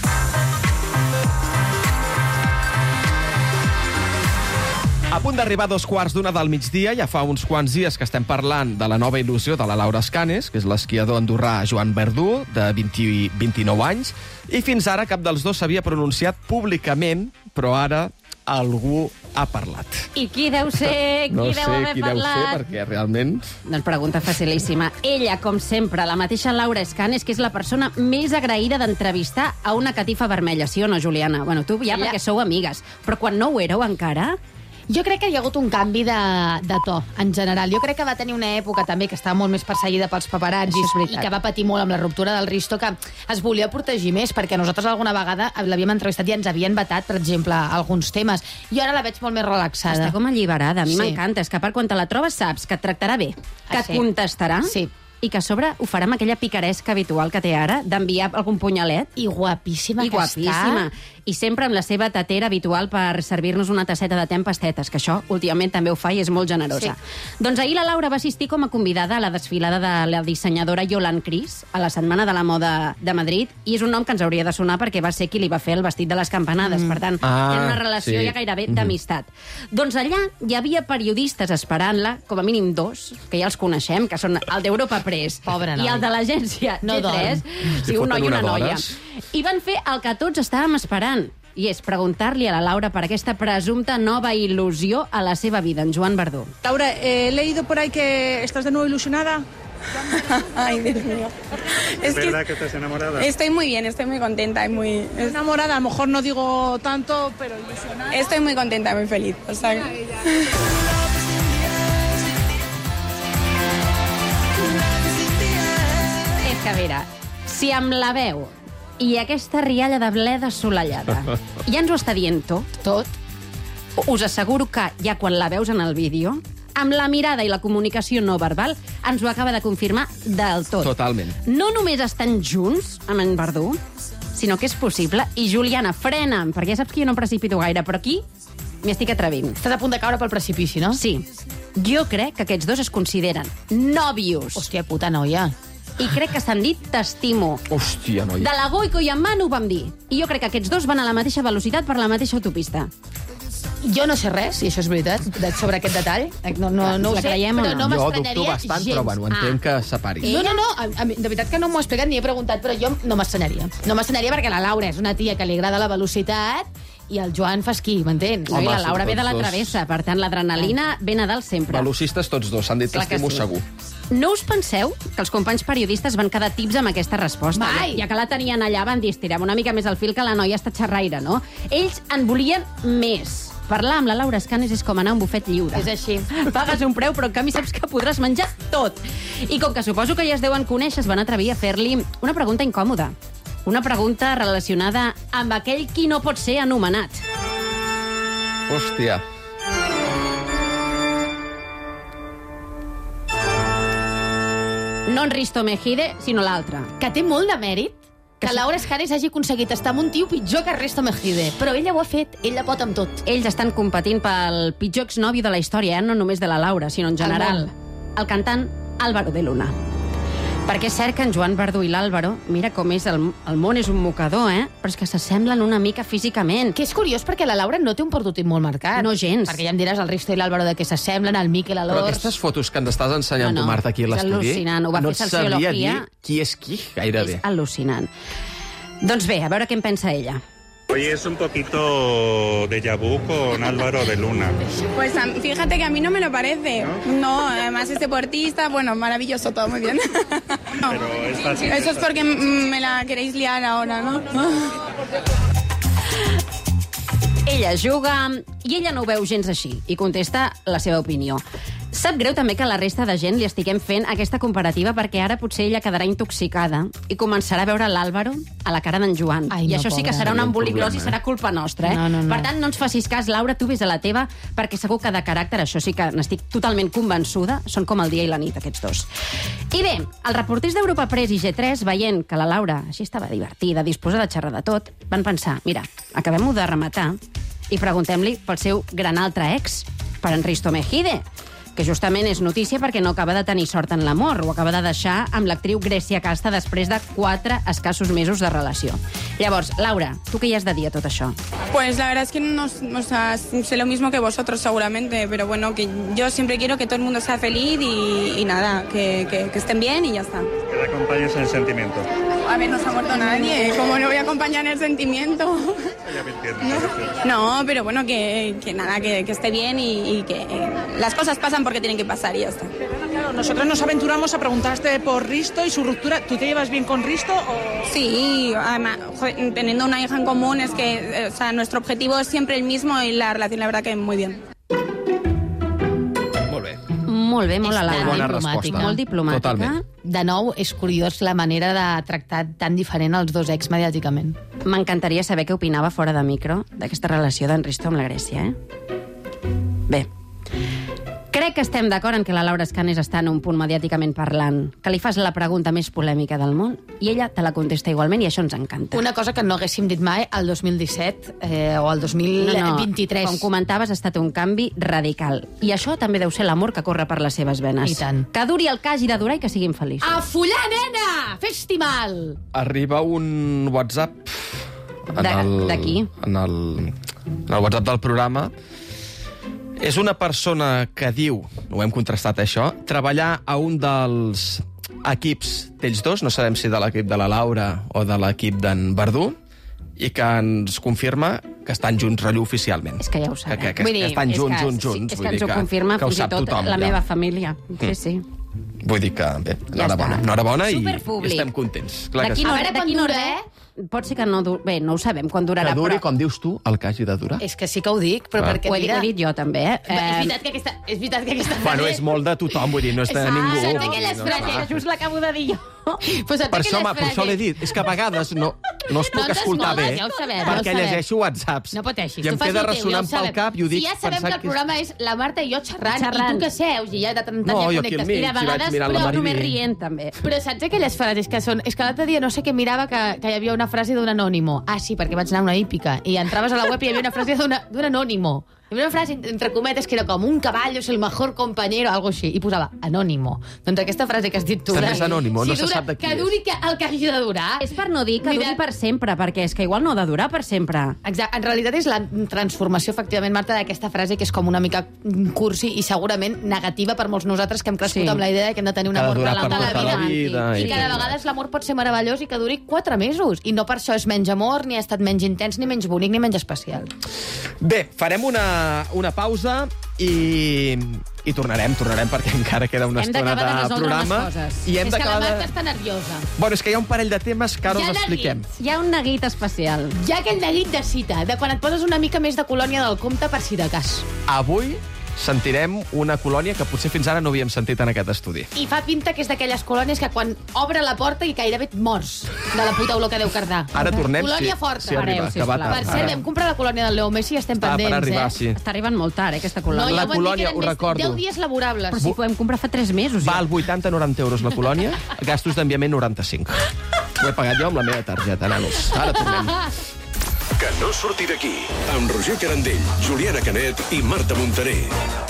A punt d'arribar a dos quarts d'una del migdia, ja fa uns quants dies que estem parlant de la nova il·lusió de la Laura Escanes, que és l'esquiador andorrà Joan Verdú, de vint, vint-i-nou anys, i fins ara cap dels dos s'havia pronunciat públicament, però ara algú ha parlat. I qui deu ser? Qui No deu sé haver qui deu parlat? ser, perquè realment... Doncs pregunta facilíssima. Ella, com sempre, la mateixa Laura Escanes, que és la persona més agraïda d'entrevistar a una catifa vermella, sí o no, Juliana? Bueno, tu ja, Ella- perquè sou amigues, però quan no ho éreu encara... Jo crec que hi ha hagut un canvi de, de to, en general. Jo crec que va tenir una època també que estava molt més perseguida pels paparazzis Això és veritat. i que va patir molt amb la ruptura del Risto, que es volia protegir més, perquè nosaltres alguna vegada l'havíem entrevistat i ens havien vetat, per exemple, alguns temes. Jo ara la veig molt més relaxada. Està com alliberada, a mi Sí. m'encanta. És que a part, quan te la trobes, saps que et tractarà bé, que Ah, et sí? contestarà, Sí. i que a sobre ho farà amb aquella picaresca habitual que té ara, d'enviar algun punyalet. I guapíssima I que guapíssima. està. i sempre amb la seva tatera habitual per servir-nos una tasseta de te amb pastetes, que això últimament també ho fa i és molt generosa. Sí. Doncs ahir la Laura va assistir com a convidada a la desfilada de la dissenyadora Yolande Cris a la Setmana de la Moda de Madrid, i és un nom que ens hauria de sonar perquè va ser qui li va fer el vestit de les campanades, mm. per tant, ah, hi ha una relació sí. ja gairebé mm-hmm. d'amistat. Doncs allà hi havia periodistes esperant-la, com a mínim dos, que ja els coneixem, que són el d'Europa Press i el de l'agència no G tres, sí, un noi i una noia. I van fer el que tots estàvem esperant, i és preguntar-li a la Laura per aquesta presumpta nova il·lusió a la seva vida, en Joan Verdú. Laura, eh, he leído por ahí que estás de nuevo ilusionada. Ay, Dios mío. ¿Es, ¿Es verdad que estás enamorada? Estoy muy bien, estoy muy contenta y muy... Enamorada, a lo mejor no digo tanto, pero ilusionada. Estoy muy contenta, muy feliz. O sea... És que, mira, si amb la veu i aquesta rialla de bleda assolellada ja ens ho està dient tot, tot, us asseguro que ja quan la veus en el vídeo, amb la mirada i la comunicació no verbal, ens ho acaba de confirmar del tot. Totalment. No només estan junts amb en Verdú, sinó que és possible. I, Juliana, frena'm, perquè ja saps que jo no precipito gaire, però aquí m'hi estic atrevint. Estàs a punt de caure pel precipici, no? Sí. Jo crec que aquests dos es consideren nòvios. Hòstia puta, noia. I crec que s'han dit t'estimo. Hòstia, noia. De la Goico i en Manu ho vam dir. I jo crec que aquests dos van a la mateixa velocitat per la mateixa autopista. Jo no sé res, i això és veritat, sobre aquest detall. No, no, no ho sé, creiem, però no jo m'estranyaria dubto bastant, gens. però bueno, entenc que separi. No, no, no, a, a, de veritat que no m'ho ha explicat ni he preguntat, però jo no m'estranyaria. No m'estranyaria perquè la Laura és una tia que li agrada la velocitat i el Joan fa esquí, m'entens? I la Laura ve de la travessa, per tant, l'adrenalina ve a dalt sempre. Velocistes tots dos, s'han dit t'estimo segur. No us penseu que els companys periodistes van quedar tips amb aquesta resposta? Mai. Ja que la tenien allà, van dir, estirem una mica més el fil que la noia està xerraire, no? Ells en volien més. Parlar amb la Laura Escanes és com anar a un bufet lliure. És així. Pagues un preu, però en canvi saps que podràs menjar tot. I com que suposo que ja es deuen conèixer, es van atrevir a fer-li una pregunta incòmoda. Una pregunta relacionada amb aquell qui no pot ser anomenat. Hòstia. No en Risto Mejide, sinó l'altre. Que té molt de mèrit que Laura Escanes hagi aconseguit estar amb un tio pitjor que Risto Mejide. Però ella ho ha fet, ella pot amb tot. Ells estan competint pel pitjor exnòvio de la història, eh? No només de la Laura, sinó en general. El, el cantant Álvaro de Luna. Perquè és cert que en Joan Verdú i l'Àlvaro, mira com és, el, el món és un mocador, eh? Però és que s'assemblen una mica físicament. Que és curiós perquè la Laura no té un prototip molt marcat. No gens. Perquè ja em diràs el Risto i l'Àlvaro de què s'assemblen, el Miquel Alors... Però aquestes fotos que ens estàs ensenyant no, no, tu, Marta, aquí a l'estudi, al·lucinant. Ho va no fer et sabria sociologia. dir qui és qui, gairebé. És al·lucinant. Doncs bé, a veure què en pensa ella. Hoy es un poquito déjà vu con Álvaro de Luna. Pues fíjate que a mí no me lo parece. No, no, además es deportista, bueno, maravilloso, todo muy bien. No. Pero es fácil. Eso es porque me la queréis liar ahora, ¿no? Ella juga i ella no ho veu gens així i contesta la seva opinió. Sap greu també que la resta de gent li estiguem fent aquesta comparativa perquè ara potser ella quedarà intoxicada i començarà a veure l'Àlvaro a la cara d'en Joan. Ai, I no, això sí que serà un emboliclòs i serà culpa nostra, eh? No, no, no. Per tant, no ens facis cas, Laura, tu vés a la teva, perquè segur que de caràcter, això sí que n'estic totalment convençuda, són com el dia i la nit, aquests dos. I bé, els reporters d'Europa Press i G tres, veient que la Laura així estava divertida, disposada a xerrar de tot, van pensar, mira, acabem-ho de rematar i preguntem-li pel seu gran altre ex, per en Risto Mejide, que justament és notícia perquè no acaba de tenir sort en l'amor, ho acaba de deixar amb l'actriu Grècia Casta després de quatre escassos mesos de relació. Llavors, Laura, tu què hi has de dir a tot això? Pues la verdad es que no, o sea, sé lo mismo que vosotros seguramente, pero bueno, que yo siempre quiero que todo el mundo sea feliz y, y nada, que, que, que estén bien y ya está. Que le acompañes en el sentimiento. A ver, no se ha muerto nadie, ¿cómo no voy a acompañar el sentimiento? Ya me entiendes. No, no, pero bueno, que, que nada, que, que esté bien y, y que eh, las cosas pasan porque tienen que pasar y ya está. Claro, nosotros nos aventuramos a preguntarte por Risto y su ruptura. ¿Tú te llevas bien con Risto o...? Sí, además, joder, teniendo una hija en común es que, eh, o sea, nuestro objetivo es siempre el mismo y la relación, la verdad, que muy bien. Molt bé. Molt bé, molt És a la tan Bona diplomàtica. resposta. Molt diplomàtica. Totalment. De nou, és curiós la manera de tractar tan diferent els dos ex mediàticament. M'encantaria saber què opinava fora de micro d'aquesta relació d'en Risto amb la Grècia, eh? Bé, crec Crec que estem d'acord en que la Laura Escanes està en un punt mediàticament parlant, que li fas la pregunta més polèmica del món i ella te la contesta igualment i això ens encanta. Una cosa que no haguéssim dit mai el dos mil disset eh, o el dos mil vint-i-tres. No, no. Com comentaves, ha estat un canvi radical. I això també deu ser l'amor que corre per les seves venes. I tant. Que duri el que hagi de durar i que siguin feliços. A follar, nena! Fes-t'hi mal! Arriba un WhatsApp... D'aquí? En el, en el WhatsApp del programa. És una persona que diu, ho hem contrastat això, treballar a un dels equips d'ells dos, no sabem si de l'equip de la Laura o de l'equip d'en Verdú, i que ens confirma que estan junts relleu oficialment. És que ja ho sabem. Que, que, que, que estan junts, junts, junts. Sí, és que ens ho confirma que, que fins i tot tothom, la ja. meva família. Sí, Mm. sí. Vull dir que, bé, Ja enhorabona. està. Enhorabona i, i Superpúblic. estem contents. Clar que D'aquí sí. no, A veure quan d'aquí no dura, res, pot ser que no... Du... Bé, no ho sabem quan durarà, Que duri, però... com dius tu, el que hagi de durar. És que sí que ho dic, però Clar. perquè Ho he, dit, mira... ho he dit jo, també, eh? És veritat que aquesta, és veritat que aquesta Bueno, frase... és molt de tothom, vull dir, no és de Ah, ningú. saps vull aquelles dir, no, frases? clar. Just l'acabo de dir jo. Pues saps Per això, aquelles home, per això l'he frases? dit. És que a vegades no, no es puc No et escoltar desmoles, bé, ja ho sabem, ja ho perquè sabem. llegeixo whatsapps. No pateixis, I em tu fas queda el teu, ressonant ja ho sabem. pel cap i ho dic Si ja sabem pensant que el programa és la Marta i jo xerrant, Xerrant. i tu que seus, i ja de tant en tant No, ja jo aquí al connectes. mig, I de si vaig vegades, mirant la però, Maribel. Només rient, també. però saps aquelles frases que són... És que l'altre dia no sé què mirava que, que hi havia una frase d'un anònimo. Ah, sí, perquè vaig anar a una hípica. I entraves a la web i hi havia una frase d'una- d'un anònimo. Hi havia una frase, entre cometes, que era com un caballo és el mejor compañero, algo així, i posava anònimo. Doncs aquesta frase que has dit tu... També de- és anònimo, no si se dura, sap de qui que és. duri que, el que hagi de durar. És per no dir que Mira- duri per sempre, perquè és que igual no ha de durar per sempre. Exacte. En realitat és la transformació, efectivament, Marta, d'aquesta frase que és com una mica cursi i segurament negativa per molts nosaltres que hem crescut Sí. amb la idea de que hem de tenir un Que ha de amor durar per per tota tota la la vida. vida, I i- que de vegades l'amor pot ser meravellós i que duri quatre mesos. I no per això és menys amor, ni ha estat menys intens, ni menys bonic, ni menys especial. Bé, farem una, una pausa i, i tornarem, tornarem perquè encara queda una Hem estona d'acabar de de resoldre programa. unes coses. I hem És que la d'acabar Marta de... està nerviosa. Bueno, és que hi ha un parell de temes que ara Hi ha us expliquem. neguits. Hi ha un neguit especial. Hi ha aquell neguit de cita, de quan et poses una mica més de colònia del compte per si de cas. Avui sentirem una colònia que potser fins ara no havíem sentit en aquest estudi. I fa pinta que és d'aquelles colònies que quan obre la porta i gairebé et mors de la puta olor que deu cardar. Ara tornem, Colònia si, forta. si arriba, Pareu, que va sisplau. tard. Per cert, vam comprar la colònia del Leo Messi i estem Està per pendents, arribar, eh? sí. Està arribant molt tard, eh, aquesta No, colònia. La ja ho van dir que colònia, eren ho més recordo. deu dies laborables. Però si ho vam comprar fa tres mesos. Ja. Val vuitanta noranta euros la colònia, gastos d'enviament noranta-cinc. Ho he pagat jo amb la meva targeta, nanos. Ara tornem. Que no surti d'aquí, amb Roger Carandell, Juliana Canet i Marta Montaner.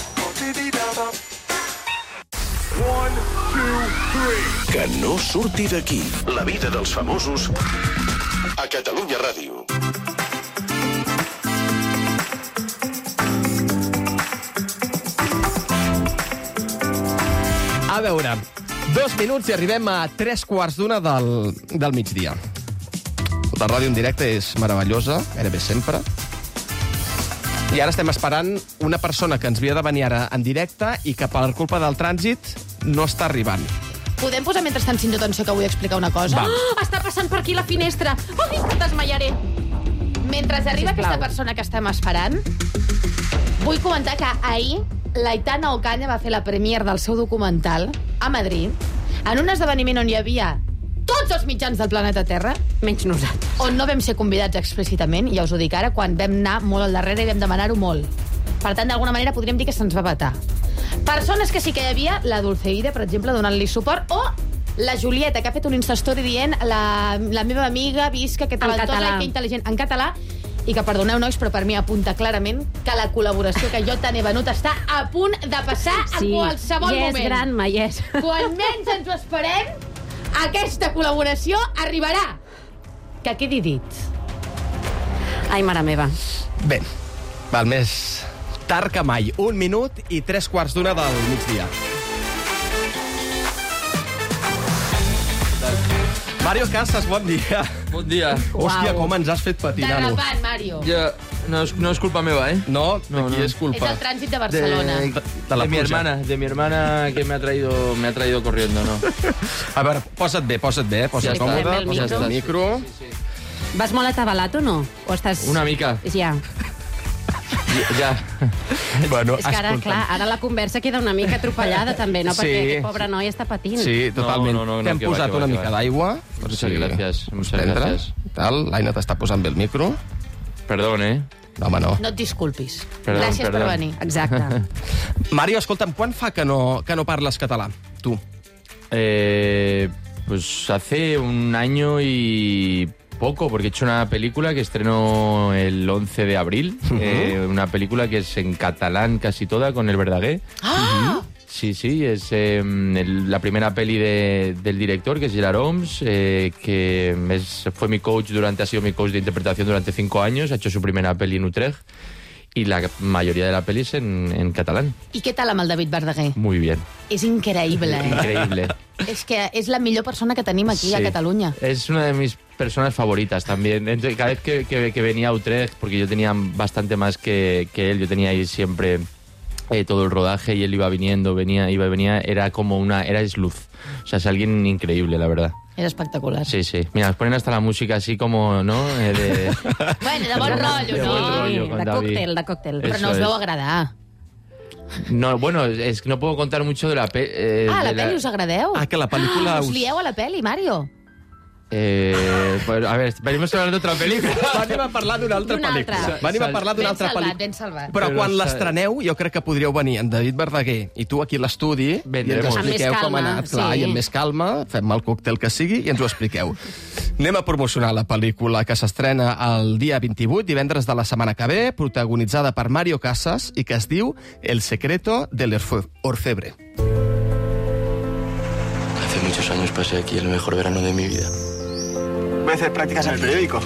Que no surti d'aquí, la vida dels famosos a Catalunya Ràdio. A veure, dos minuts i arribem a tres quarts d'una del, del migdia. La ràdio en directe és meravellosa, gairebé sempre. I ara estem esperant una persona que ens havia de venir ara en directe i que per culpa del trànsit no està arribant. Podem posar mentrestant cinta d'atenció que vull explicar una cosa? Va. Oh, està passant per aquí la finestra. Ai, que desmaiaré. Mentre arriba Sisplau. aquesta persona que estem esperant, vull comentar que ahir l'Aitana Ocaña va fer la premier del seu documental a Madrid, en un esdeveniment on hi havia tots els mitjans del planeta Terra, Menys nosaltres. on no vam ser convidats explícitament, i ja us ho dic ara, quan vam anar molt al darrere i vam demanar-ho molt. Per tant, d'alguna manera podríem dir que se'ns va vetar. Persones que sí que hi havia, la Dulceida, per exemple, donant-li suport, o la Julieta, que ha fet un Instastory dient la, la meva amiga, visca, que talentosa català. i que intel·ligent, en català, i que, perdoneu, nois, però per mi apunta clarament que la col·laboració que jo tant he venut està a punt de passar en qualsevol ja és moment. gran, Maies. Quan menys ens ho esperem, aquesta col·laboració arribarà. Que quedi dit. Ai, mare meva. Bé, val més tard que mai. Un minut i tres quarts d'una del migdia. Mario Casas, bon dia. Bon dia. Hòstia, com ens has fet patir, nano. Derrapant, Mario. Ja, no, és, no és culpa meva, ¿eh? No, de No, qui no. és culpa? És el trànsit de Barcelona. De, de la de mi pluja. hermana, de mi hermana que me ha traído, me ha traído corriendo, ¿no? A veure, posa't bé, posa't bé, posa't Ja està. còmode, Posem el posa't el micro. Vas molt atabalat o no? O estàs... Una mica. Ja. Ja. Bueno, És que ara, escolta'm. clar, ara la conversa queda una mica atropellada, també, no? Sí. Perquè aquest pobre noi està patint. Sí, totalment. No, no, no, T'hem que va, posat que va, una que mica va. d'aigua. Muchas gracias, muchas prendre, gracias. Tal. L'Aina t'està posant bé el micro. Perdón, ¿eh? Home, no. No et disculpis. Perdó, Gràcies perdó. per venir. Exacte. Mario, escolta'm, quan fa que no, que no parles català, tu? Eh, pues hace un año y poco, porque he hecho una película que estrenó el once de abril, uh-huh. eh, una película que es en catalán casi toda, con el Verdaguer. ¡Ah! Sí, sí, es eh, el- la primera peli de- del director, que es Gerard Homs, eh, que es- fue mi coach durante, ha sido mi coach de interpretación durante cinco años, ha hecho su primera peli en Utrecht, y la mayoría de la peli es en, en catalán. I què tal amb el David Verdaguer? Muy bien. És increïble, eh? Increíble. És que és la millor persona que tenim aquí a Sí. Catalunya. Es una de mis personas favoritas también. Entonces, cada vez que, que- que venía a Utrecht, porque yo tenía bastante más que, que él, yo tenía ahí siempre eh, todo el rodaje y él iba viniendo, venía, iba y venía, era como una, era es luz. O sea, es alguien increíble, la verdad. Era espectacular. Sí, sí. Mira, nos ponen hasta la música así como, ¿no? Eh, de... Bueno, de bon rotllo, De no? buen rollo con de David. còctel, de còctel. Però Eso no us veu es. agradar. No, bueno, es que no puedo contar mucho de la peli. Ah, a la pel·li us agradeu? Ah, que la pel·lícula Ah, us us- lieu a la pel·li, Mario? Eh, pues, a ver, venimos a hablar de otra película. Venim a parlar d'una altra D'una altra. pel·lícula. Venim a parlar d'una Ben altra salvat, pel·lícula. ben salvat. Però Però quan està- l'estreneu, jo crec que podríeu venir en David Verdaguer i tu aquí a l'estudi i ens Vendremos. expliqueu Amb més com ha calma, anat. Clar, sí. i amb més calma, fem el còctel que sigui i ens ho expliqueu. Anem a promocionar la pel·lícula que s'estrena el dia vint-i-vuit, divendres de la setmana que ve, protagonitzada per Mario Casas i que es diu El secreto del orfe- orfebre. Hace muchos años pasé aquí el mejor verano de mi vida. Voy a hacer prácticas en el periódico.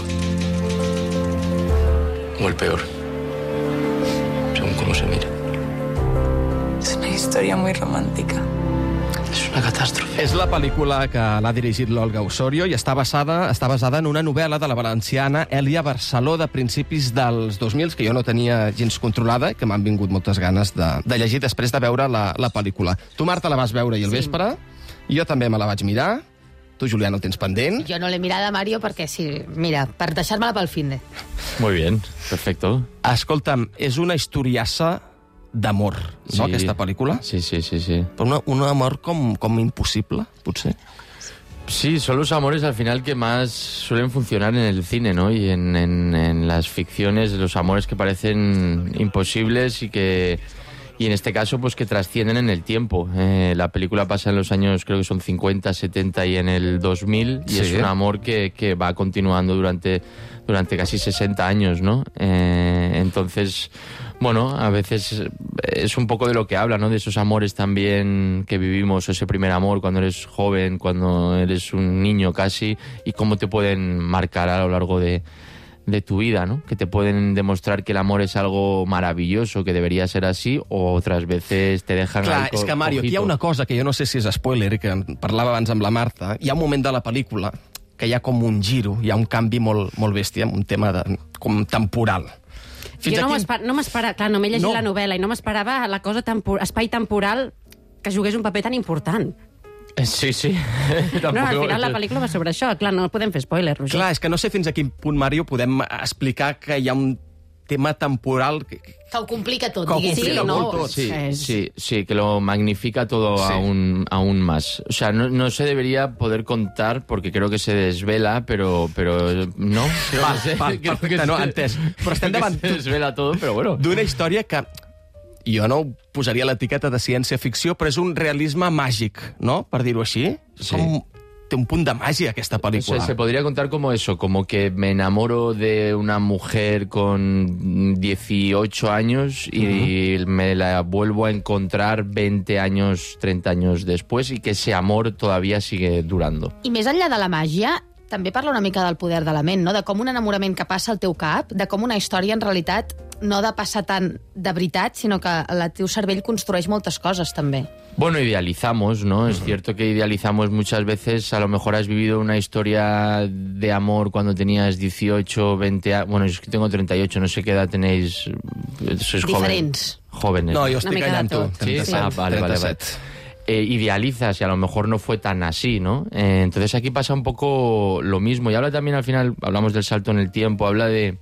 O el peor. Según cómo se mire. Es una historia muy romántica. Es una catástrofe. És la pel·lícula que l'ha dirigit l'Olga Osorio i està basada, està basada en una novel·la de la valenciana Elia Barceló de principis dels dos mil, que jo no tenia gens controlada i que m'han vingut moltes ganes de, de llegir després de veure la, la pel·lícula. Tu, Marta, la vas veure ahir al Sí. vespre, jo també me la vaig mirar, tu, Julià, no tens pendent. Jo no l'he mirada, Mario, perquè sí, mira, per deixar-me-la pel finde. Muy bien, perfecto. Escolta'm, és una historiassa d'amor, no, Sí. aquesta pel·lícula? Sí, sí, sí, sí. Però una, un amor com, com impossible, potser. Sí, son los amores al final que más suelen funcionar en el cine, ¿no? Y en, en, en las ficciones, los amores que parecen imposibles y que... Y en este caso, pues que trascienden en el tiempo. Eh, la película pasa en los años, creo que son cincuenta, setenta y en el dos mil. Y Sí. es un amor que, que va continuando durante, durante casi sesenta años, ¿no? Eh, entonces, bueno, a veces es un poco de lo que habla, ¿no? De esos amores también que vivimos, ese primer amor cuando eres joven, cuando eres un niño casi, y cómo te pueden marcar a lo largo de... de tu vida, ¿no? Que te pueden demostrar que el amor es algo maravilloso, que debería ser así, o otras veces te dejan... Clar, ahí co- és que, Mario, aquí hi ha cojito. una cosa que jo no sé si és spoiler, i que en parlava abans amb la Marta. Hi ha un moment de la pel·lícula que hi ha com un giro, hi ha un canvi molt, molt bèstia, un tema de, com temporal. Jo no m'esper- no m'esperava, clar, no m'he llegit No. la novel·la i no m'esperava la cosa tempo, espai temporal que jugués un paper tan important. Sí, sí. No, al final la pel·lícula va sobre això. Clar, no podem fer spoiler, Roger. Clar, és que no sé fins a quin punt, Mario, podem explicar que hi ha un tema temporal que, Que ho complica tot, Que ho diguéssim. complica Sí, no? molt tot. Sí, Es- sí, sí, que lo magnifica todo Sí. aún, aún más. O sea, no, no se debería poder contar porque creo que se desvela, pero, pero no. Creo Val, que se- val, creo perfecte, que no, se- entès. Però estem creo que davant se desvela todo, pero bueno. d'una història que jo no posaria l'etiqueta de ciència-ficció, però és un realisme màgic, no?, per dir-ho així. Sí. Com té un punt de màgia, aquesta O pel·lícula. sea, se podría contar como eso, como que me enamoro de una mujer con dieciocho años y me la vuelvo a encontrar veinte años, treinta años después y que ese amor todavía sigue durando. I més enllà de la màgia, també parla una mica del poder de la ment, no? De com un enamorament que passa al teu cap, de com una història en realitat no ha de passar tant de veritat, sinó que el teu cervell construeix moltes coses, també. Bueno, idealizamos, ¿no? Es cierto que idealizamos muchas veces, a lo mejor has vivido una historia de amor cuando tenías dieciocho, veinte años, bueno, yo es que tengo treinta y ocho, no sé qué edad tenéis, sois jóvenes. Diferents. Jóvenes. No, jo Una estic mica allà de amb tu. tot. Sí, trenta-set, ah, vale, vale, vale. trenta-set. Eh, idealizas y a lo mejor no fue tan así, ¿no? Eh, entonces aquí pasa un poco lo mismo. Y habla también al final, hablamos del salto en el tiempo, habla de...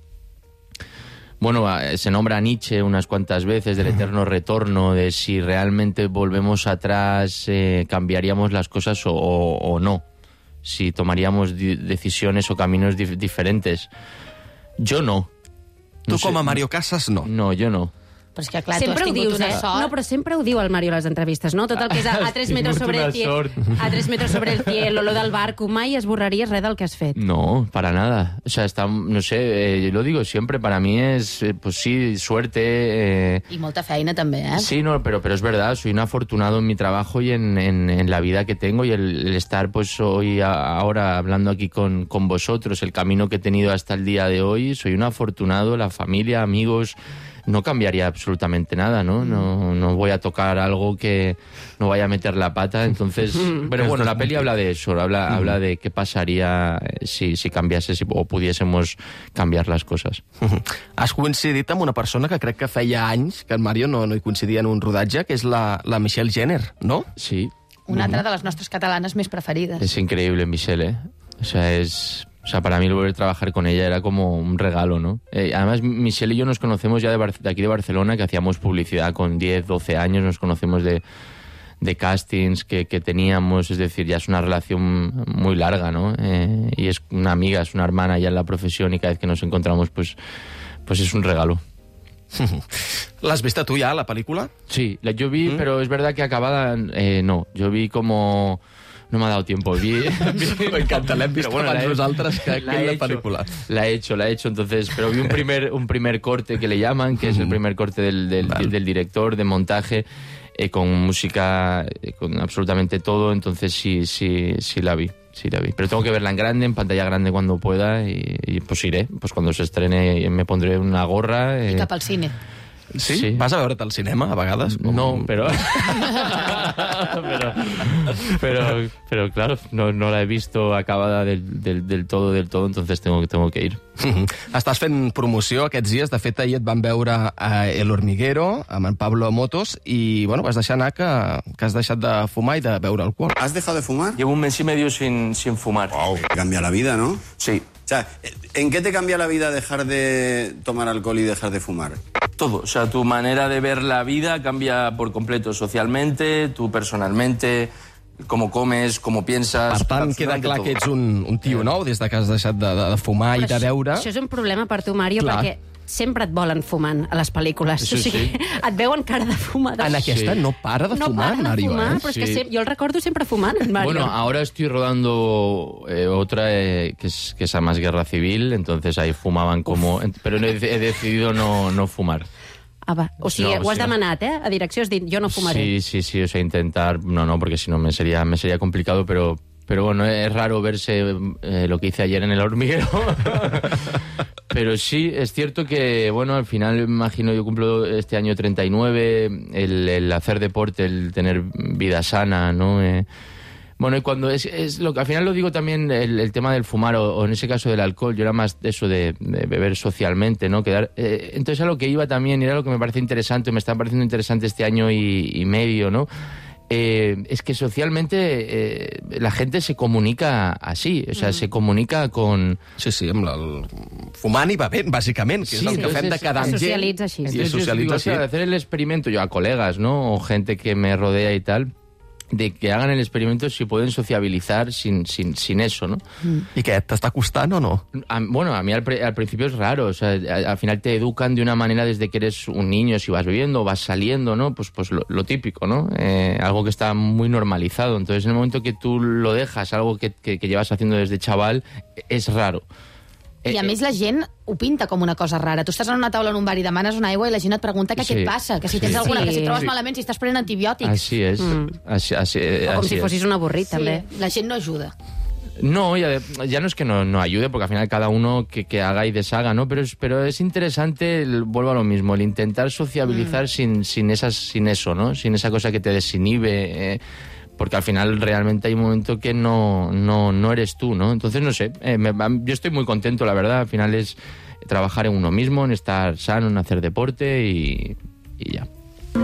Bueno, eh, se nombra a Nietzsche unas cuantas veces, del eterno retorno, de si realmente volvemos atrás, eh, cambiaríamos las cosas o, o- o no. Si tomaríamos di- decisiones o caminos dif- diferentes. Yo no. Tu com a Mario Casas, no. No, jo no. Però és que, clar, sempre tu has ho tingut dius, una eh? sort. No, però sempre ho diu el Mario a les entrevistes, no? Tot el que és a, a tres metres sobre el cielo, a tres metres sobre el cielo, lo del barco, mai esborraries res del que has fet. No, para nada. O sea, está, no sé, eh, yo lo digo siempre, para mí es, eh, pues sí, suerte. Eh, I molta feina, també, eh? Sí, no, pero, pero es verdad, soy un afortunado en mi trabajo y en, en, en la vida que tengo, y el, el estar pues hoy, a, ahora, hablando aquí con, con vosotros, el camino que he tenido hasta el día de hoy, soy un afortunado, la familia, amigos... No cambiaría absolutamente nada, ¿no? No, no voy a tocar algo que no vaya a meter la pata, entonces... Pero bueno, la peli habla de eso, habla, mm. habla de qué pasaría si, si cambiase si, o pudiésemos cambiar las cosas. Has coincidit amb una persona que crec que feia anys que en Mario no, no hi coincidia en un rodatge, que és la, la Michelle Jenner, ¿no? Sí. Una altra de les nostres catalanes més preferides. Es increíble, Michelle, ¿eh? O sea, es... O sea, para mí el volver a trabajar con ella era como un regalo, ¿no? Eh, además, Michelle y yo nos conocemos ya de, Bar de aquí de Barcelona, que hacíamos publicidad con diez, doce años, nos conocemos de, de castings que, que teníamos, es decir, ya es una relación muy larga, ¿no? Eh, y es una amiga, es una hermana ya en la profesión, y cada vez que nos encontramos, pues, pues es un regalo. ¿La has visto tú ya, la película? Sí, la, yo vi, ¿Mm? Pero es verdad que acabada, eh, no, yo vi como... No me ha dado tiempo. Vi, vi, M'encanta, l'hem vist bueno, abans nosaltres que, que en la pel·lícula. La he hecho, la he hecho, entonces, pero vi un primer, un primer corte que le llaman, que es el primer corte del, del, vale. del director, de montaje, eh, con música, eh, con absolutamente todo, entonces sí, sí, sí la vi. Sí, la vi. Pero tengo que verla en grande, en pantalla grande cuando pueda, y, y pues iré. Pues cuando se estrene me pondré una gorra. Eh. I cap al cine. Sí? sí? Vas a veure't al cinema, a vegades? No, pero... pero, pero, pero claro, no, no la he visto acabada del, del, del todo, del todo, entonces tengo, tengo que ir. Estàs fent promoció aquests dies. De fet, ahir et van veure a El Hormiguero, amb en Pablo Motos, i bueno, vas deixar anar que, que has deixat de fumar i de beure alcohol. ¿Has dejado de fumar? Llevo un mes y medio sin, sin fumar. Wow, cambia la vida, ¿no? Sí. O sea, ¿en qué te cambia la vida dejar de tomar alcohol y dejar de fumar? Todo. O sea, tu manera de ver la vida cambia por completo, socialmente, tú personalmente, cómo comes, cómo piensas... Per tant, queda clar todo. Que ets un, un tio nou des de que has deixat de, de fumar Però i de beure. Això és un problema per tu, Mario, clar. Perquè sempre et volen fumant a les pel·lícules. Això o sigui, sí. Et veuen cara de fumador. En aquesta sí. no para de no fumar, para de Mario. Fumar, ¿eh? però és que Sí. sempre, jo el recordo sempre fumant, en Mario. Bueno, ahora estoy rodando eh, otra eh, que es que es más Guerra Civil, entonces ahí fumaban como... Uf. Pero he, he decidido no, no fumar. Ah, va. O sigui, No, ho has sí. demanat, eh? A direcció has dit, jo no fumaré. Sí, sí, sí, o sea, intentar... No, no, porque si no me sería, me sería complicado, pero... Pero bueno, es raro verse eh, lo que hice ayer en El Hormiguero. Pero sí, es cierto que, bueno, al final, imagino, yo cumplo este año treinta y nueve, el, el hacer deporte, el tener vida sana, ¿no? Eh, bueno, y cuando es, es lo que al final lo digo también, el, el tema del fumar, o, o en ese caso del alcohol, yo era más de eso de, de beber socialmente, ¿no? Quedar, eh, entonces a lo que iba también, y era lo que me parece interesante, me está pareciendo interesante este año y, y medio, ¿no? Eh, es que socialmente eh, la gente se comunica así, o sea, mm. se comunica con... Sí, sí, amb el... fumant i bevent, bàsicament, que sí, és el que fem de cada any. Socialitza així. Entonces, yo digo, o sea, hacer el experimento, yo a colegas, ¿no? O gente que me rodea y tal, de que hagan el experimento si pueden sociabilizar sin, sin, sin eso, ¿no? ¿Y qué? ¿Te está costando o no? A, bueno, a mí al, pre, al principio es raro, o sea, a, al final te educan de una manera desde que eres un niño, si vas bebiendo, vas saliendo, ¿no? Pues, pues lo, lo típico, ¿no? Eh, algo que está muy normalizado. Entonces, en el momento que tú lo dejas, algo que, que, que llevas haciendo desde chaval, es raro. I a més la gent ho pinta com una cosa rara. Tu estàs en una taula en un bar i demanes una aigua i la gent et pregunta que Sí. què et passa, que si tens Sí. alguna, que si et trobes Sí. malament, si estàs prenent antibiòtics. Así es, mm. así, así, O com así si es. fossis un avorrit, Sí, també. la gent no ajuda. No, ya, ya no es que no, no ayude, porque al final cada uno que, que haga y deshaga, ¿no? Pero es, pero es interesante, el, vuelvo a lo mismo, el intentar sociabilizar mm. sin, sin, esas, sin eso, ¿no? Sin esa cosa que te desinhibe, eh, porque al final realmente hay un momento que no, no, no eres tú, ¿no? Entonces, no sé, eh, me, yo estoy muy contento, la verdad, al final es trabajar en uno mismo, en estar sano, en hacer deporte y, y ya.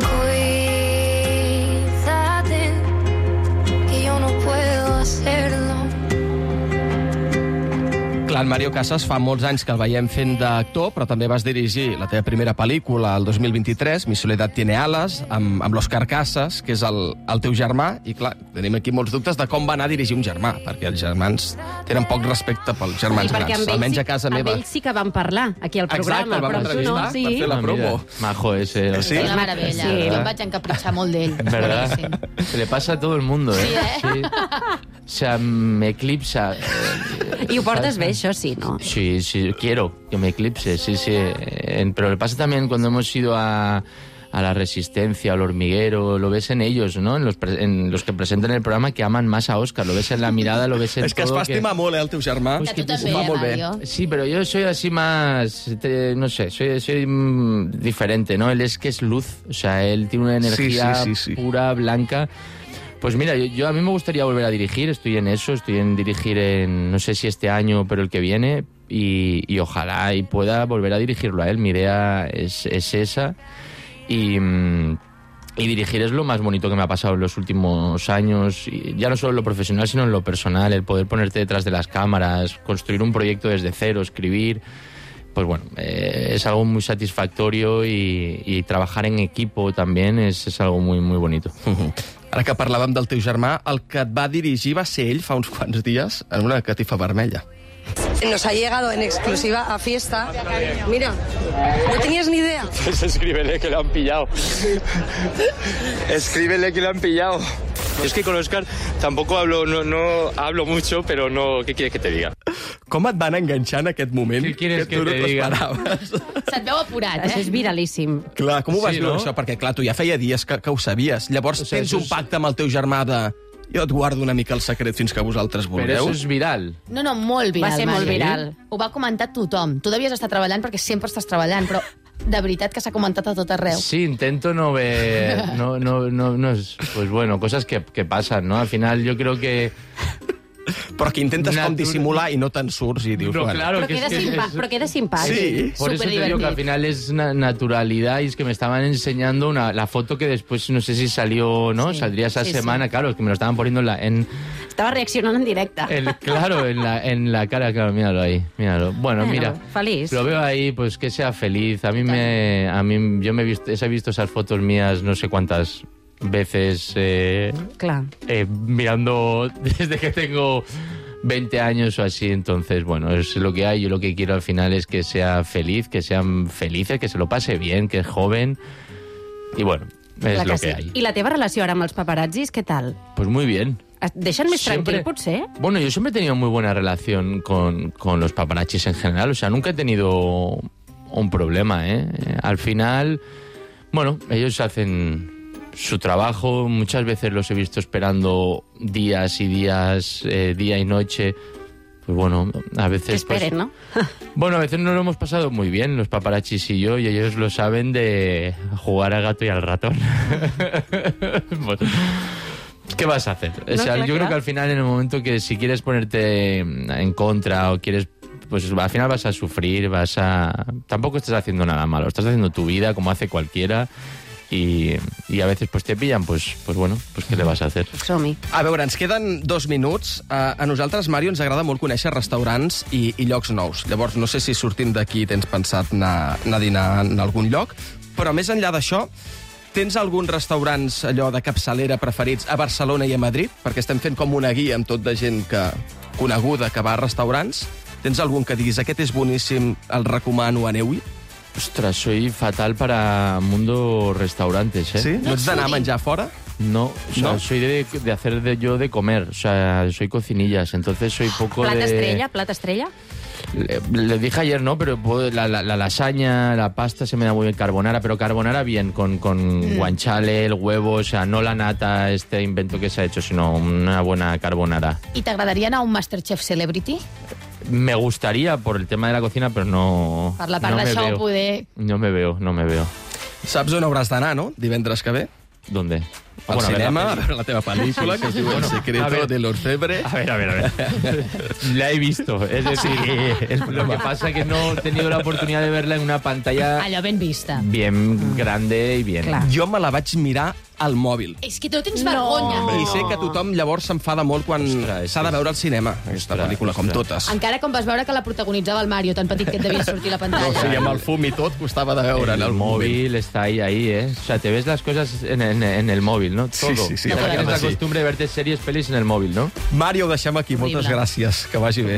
Cuídate, que yo no puedo hacerlo. Clar, Mario Casas fa molts anys que el veiem fent d'actor, però també vas dirigir la teva primera pel·lícula el dos mil vint-i-tres, Mi soledad tiene alas, amb, amb l'Òscar Casas, que és el, el teu germà, i clar, tenim aquí molts dubtes de com va anar a dirigir un germà, perquè els germans tenen poc respecte pels germans grans, almenys a casa meva. Amb ells sí que vam parlar, aquí al programa. Exacte, el vam entrevistar no, sí. per fer la promo. Ah, majo ese. Sí, una meravella. Sí. Jo em vaig encapritxar molt d'ell. ¿Verdad? Se le pasa a todo el mundo, ¿eh? Sí, eh? Sí. O sea, me eclipsa. I ho portes bé, això sí, ¿no? Sí, sí, quiero que me eclipse, sí, sí. Eh, pero le pasa también cuando hemos ido a, a La Resistencia, al Hormiguero, lo ves en ellos, ¿no? En los, en los que presentan el programa que aman más a Óscar, lo ves en la mirada, lo ves en és que todo. Es fa estimar que... molt, eh, el teu germà. Que tu també, eh, Mario? Sí, pero yo soy así más, te, no sé, soy, soy mm, diferente, ¿no? Él es que es luz, o sea, él tiene una energía sí, sí, sí, sí. pura, blanca. Pues mira, yo, yo a mí me gustaría volver a dirigir, estoy en eso, estoy en dirigir en, no sé si este año, pero el que viene, y, y ojalá y pueda volver a dirigirlo a él. Mi idea es, es esa, y, y dirigir es lo más bonito que me ha pasado en los últimos años, y ya no solo en lo profesional, sino en lo personal, el poder ponerte detrás de las cámaras, construir un proyecto desde cero, escribir... Pues bueno, eh, es algo muy satisfactorio y, y trabajar en equipo también es, es algo muy, muy bonito. Ara que parlàvem del teu germà, el que et va dirigir va ser ell fa uns quants dies en una catifa vermella. Nos ha llegado en exclusiva a Fiesta. Mira, no tenías ni idea. Pues escríbele que lo han pillado. Escríbele que lo han pillado. Es que con Óscar tampoco hablo, no, no hablo mucho, pero no, ¿qué quieres que te diga? Com et van enganxar en aquest moment? ¿Qué quieres que, que tu te no diga? Se't veu apurat, eh? Això és viralíssim. Clar, com ho vas Sí, veure, no? això? Perquè, clar, tu ja feia dies que, que ho sabies. Llavors, O sigui, tens això un és- pacte amb el teu germà de... Jo et guardo una mica el secret fins que vosaltres Pero vulgueu. eso es viral. No, no, molt viral. Va ser molt Mario. viral. Ho va comentar tothom. Tu devies estar treballant perquè sempre estàs treballant, però de veritat que s'ha comentat a tot arreu. Sí, intento no ver... No, no, no, no es- pues bueno, cosas que, que pasan, ¿no? Al final yo creo que... Però que intentes com Natura- dissimular i no te'n surts i dius... No, bueno, claro, Però que es queda, que simpa es- però queda simpàtic. Sí. Por eso te digo que al final es na- naturalidad y es que me estaban enseñando una, la foto que después no sé si salió, ¿no? Sí. Saldría esa Sí, semana, sí. claro, es que me lo estaban poniendo en la... En, Estava reaccionant en directe. el- claro, en la, en la cara, claro, míralo ahí, míralo. Bueno, Bueno, mira, feliz. lo veo ahí, pues que sea feliz. A mí me, a mí, yo me he visto, he visto esas fotos mías no sé cuántas veces eh, Clar. eh, mirando desde que tengo veinte años o así, entonces, bueno, es lo que hay. Yo lo que quiero al final es que sea feliz, que sean felices, que se lo pase bien, que es joven, y bueno, es Clar lo que que sí. hay. I la teva relació ara amb els paparazzis, què tal? Pues muy bien. Et deixen més Siempre- tranquil, potser? Bueno, yo siempre he tenido muy buena relación con, con los paparazzis en general, o sea, nunca he tenido un problema, ¿eh? Al final, bueno, ellos hacen su trabajo, muchas veces los he visto esperando días y días, eh, día y noche. Pues bueno, a Que veces... pues, esperen, ¿no? bueno, a veces nos lo hemos pasado muy bien, los paparazzis y yo, y ellos lo saben de jugar al gato y al ratón. Bueno, ¿qué vas a hacer? O No, sea, clar, yo creo clar. que al final, en el momento que si quieres ponerte en contra o quieres, pues al final vas a sufrir, vas a... Tampoco estás haciendo nada malo, estás haciendo tu vida como hace cualquiera. Y, y a veces pues te pillan, pues, pues bueno, pues què le vas a hacer? Som-hi. A veure, ens queden dos minuts. A, a nosaltres, Mario, ens agrada molt conèixer restaurants i, i llocs nous. Llavors, no sé si sortint d'aquí tens pensat anar, anar a dinar en algun lloc, però més enllà d'això, tens alguns restaurants allò de capçalera preferits a Barcelona i a Madrid? Perquè estem fent com una guia amb tot de gent que, coneguda que va a restaurants. Tens algun que diguis, aquest és boníssim, el recomano, aneu-hi? Ostras, soy fatal para mundo restaurantes, ¿eh? Sí? No ets d'anar a menjar fora? No, o sea, ¿No? soy de, de hacer de, yo de comer, o sea, soy cocinillas, entonces soy poco Plat de... estrella, plat estrella? Le, le dije ayer, ¿no? Pero puedo- la, la, la lasaña, la pasta se me da muy bien, carbonara, pero carbonara bien, con, con Mm. guanciale, el huevo, o sea, no la nata, este invento que se ha hecho, sino una buena carbonara. I t'agradaria anar a un Masterchef Celebrity? Me gustaría por el tema de la cocina, pero no... Per la part no me d'això veo. poder... No me veo, no me veo. Saps on hauràs d'anar, no? Divendres que ve? ¿Dónde? al Bueno, a ver, cinema, la a peli. veure la teva pel·lícula, que es diu El Bueno, a secreto ver. del orfebre. A ver, a ver, a ver. La he visto. Es decir, es lo que pasa que no he tenido la oportunidad de verla en una pantalla Allò ben vista. bien grande y bien. Clar. Jo me la vaig mirar al mòbil. És que tu tens vergonya. I sé que tothom llavors s'enfada molt quan s'ha de veure al cinema, aquesta pel·lícula, com totes. Encara com vas veure que la protagonitzava el Mario, tan petit que et devia sortir a la No, pantalla. sí, amb el fum i tot costava de veure en El el móvil está ahí, ahí, ¿eh? O sea, te ves las cosas en, en- en el móvil, ¿no? Sí, Todo. sí, sí, O sea, la tienes verdad la sí. costumbre de verte series, pelis en el móvil, ¿no? Mario, ho deixem aquí. Moltes Horrible. gràcies. Que vagi bé.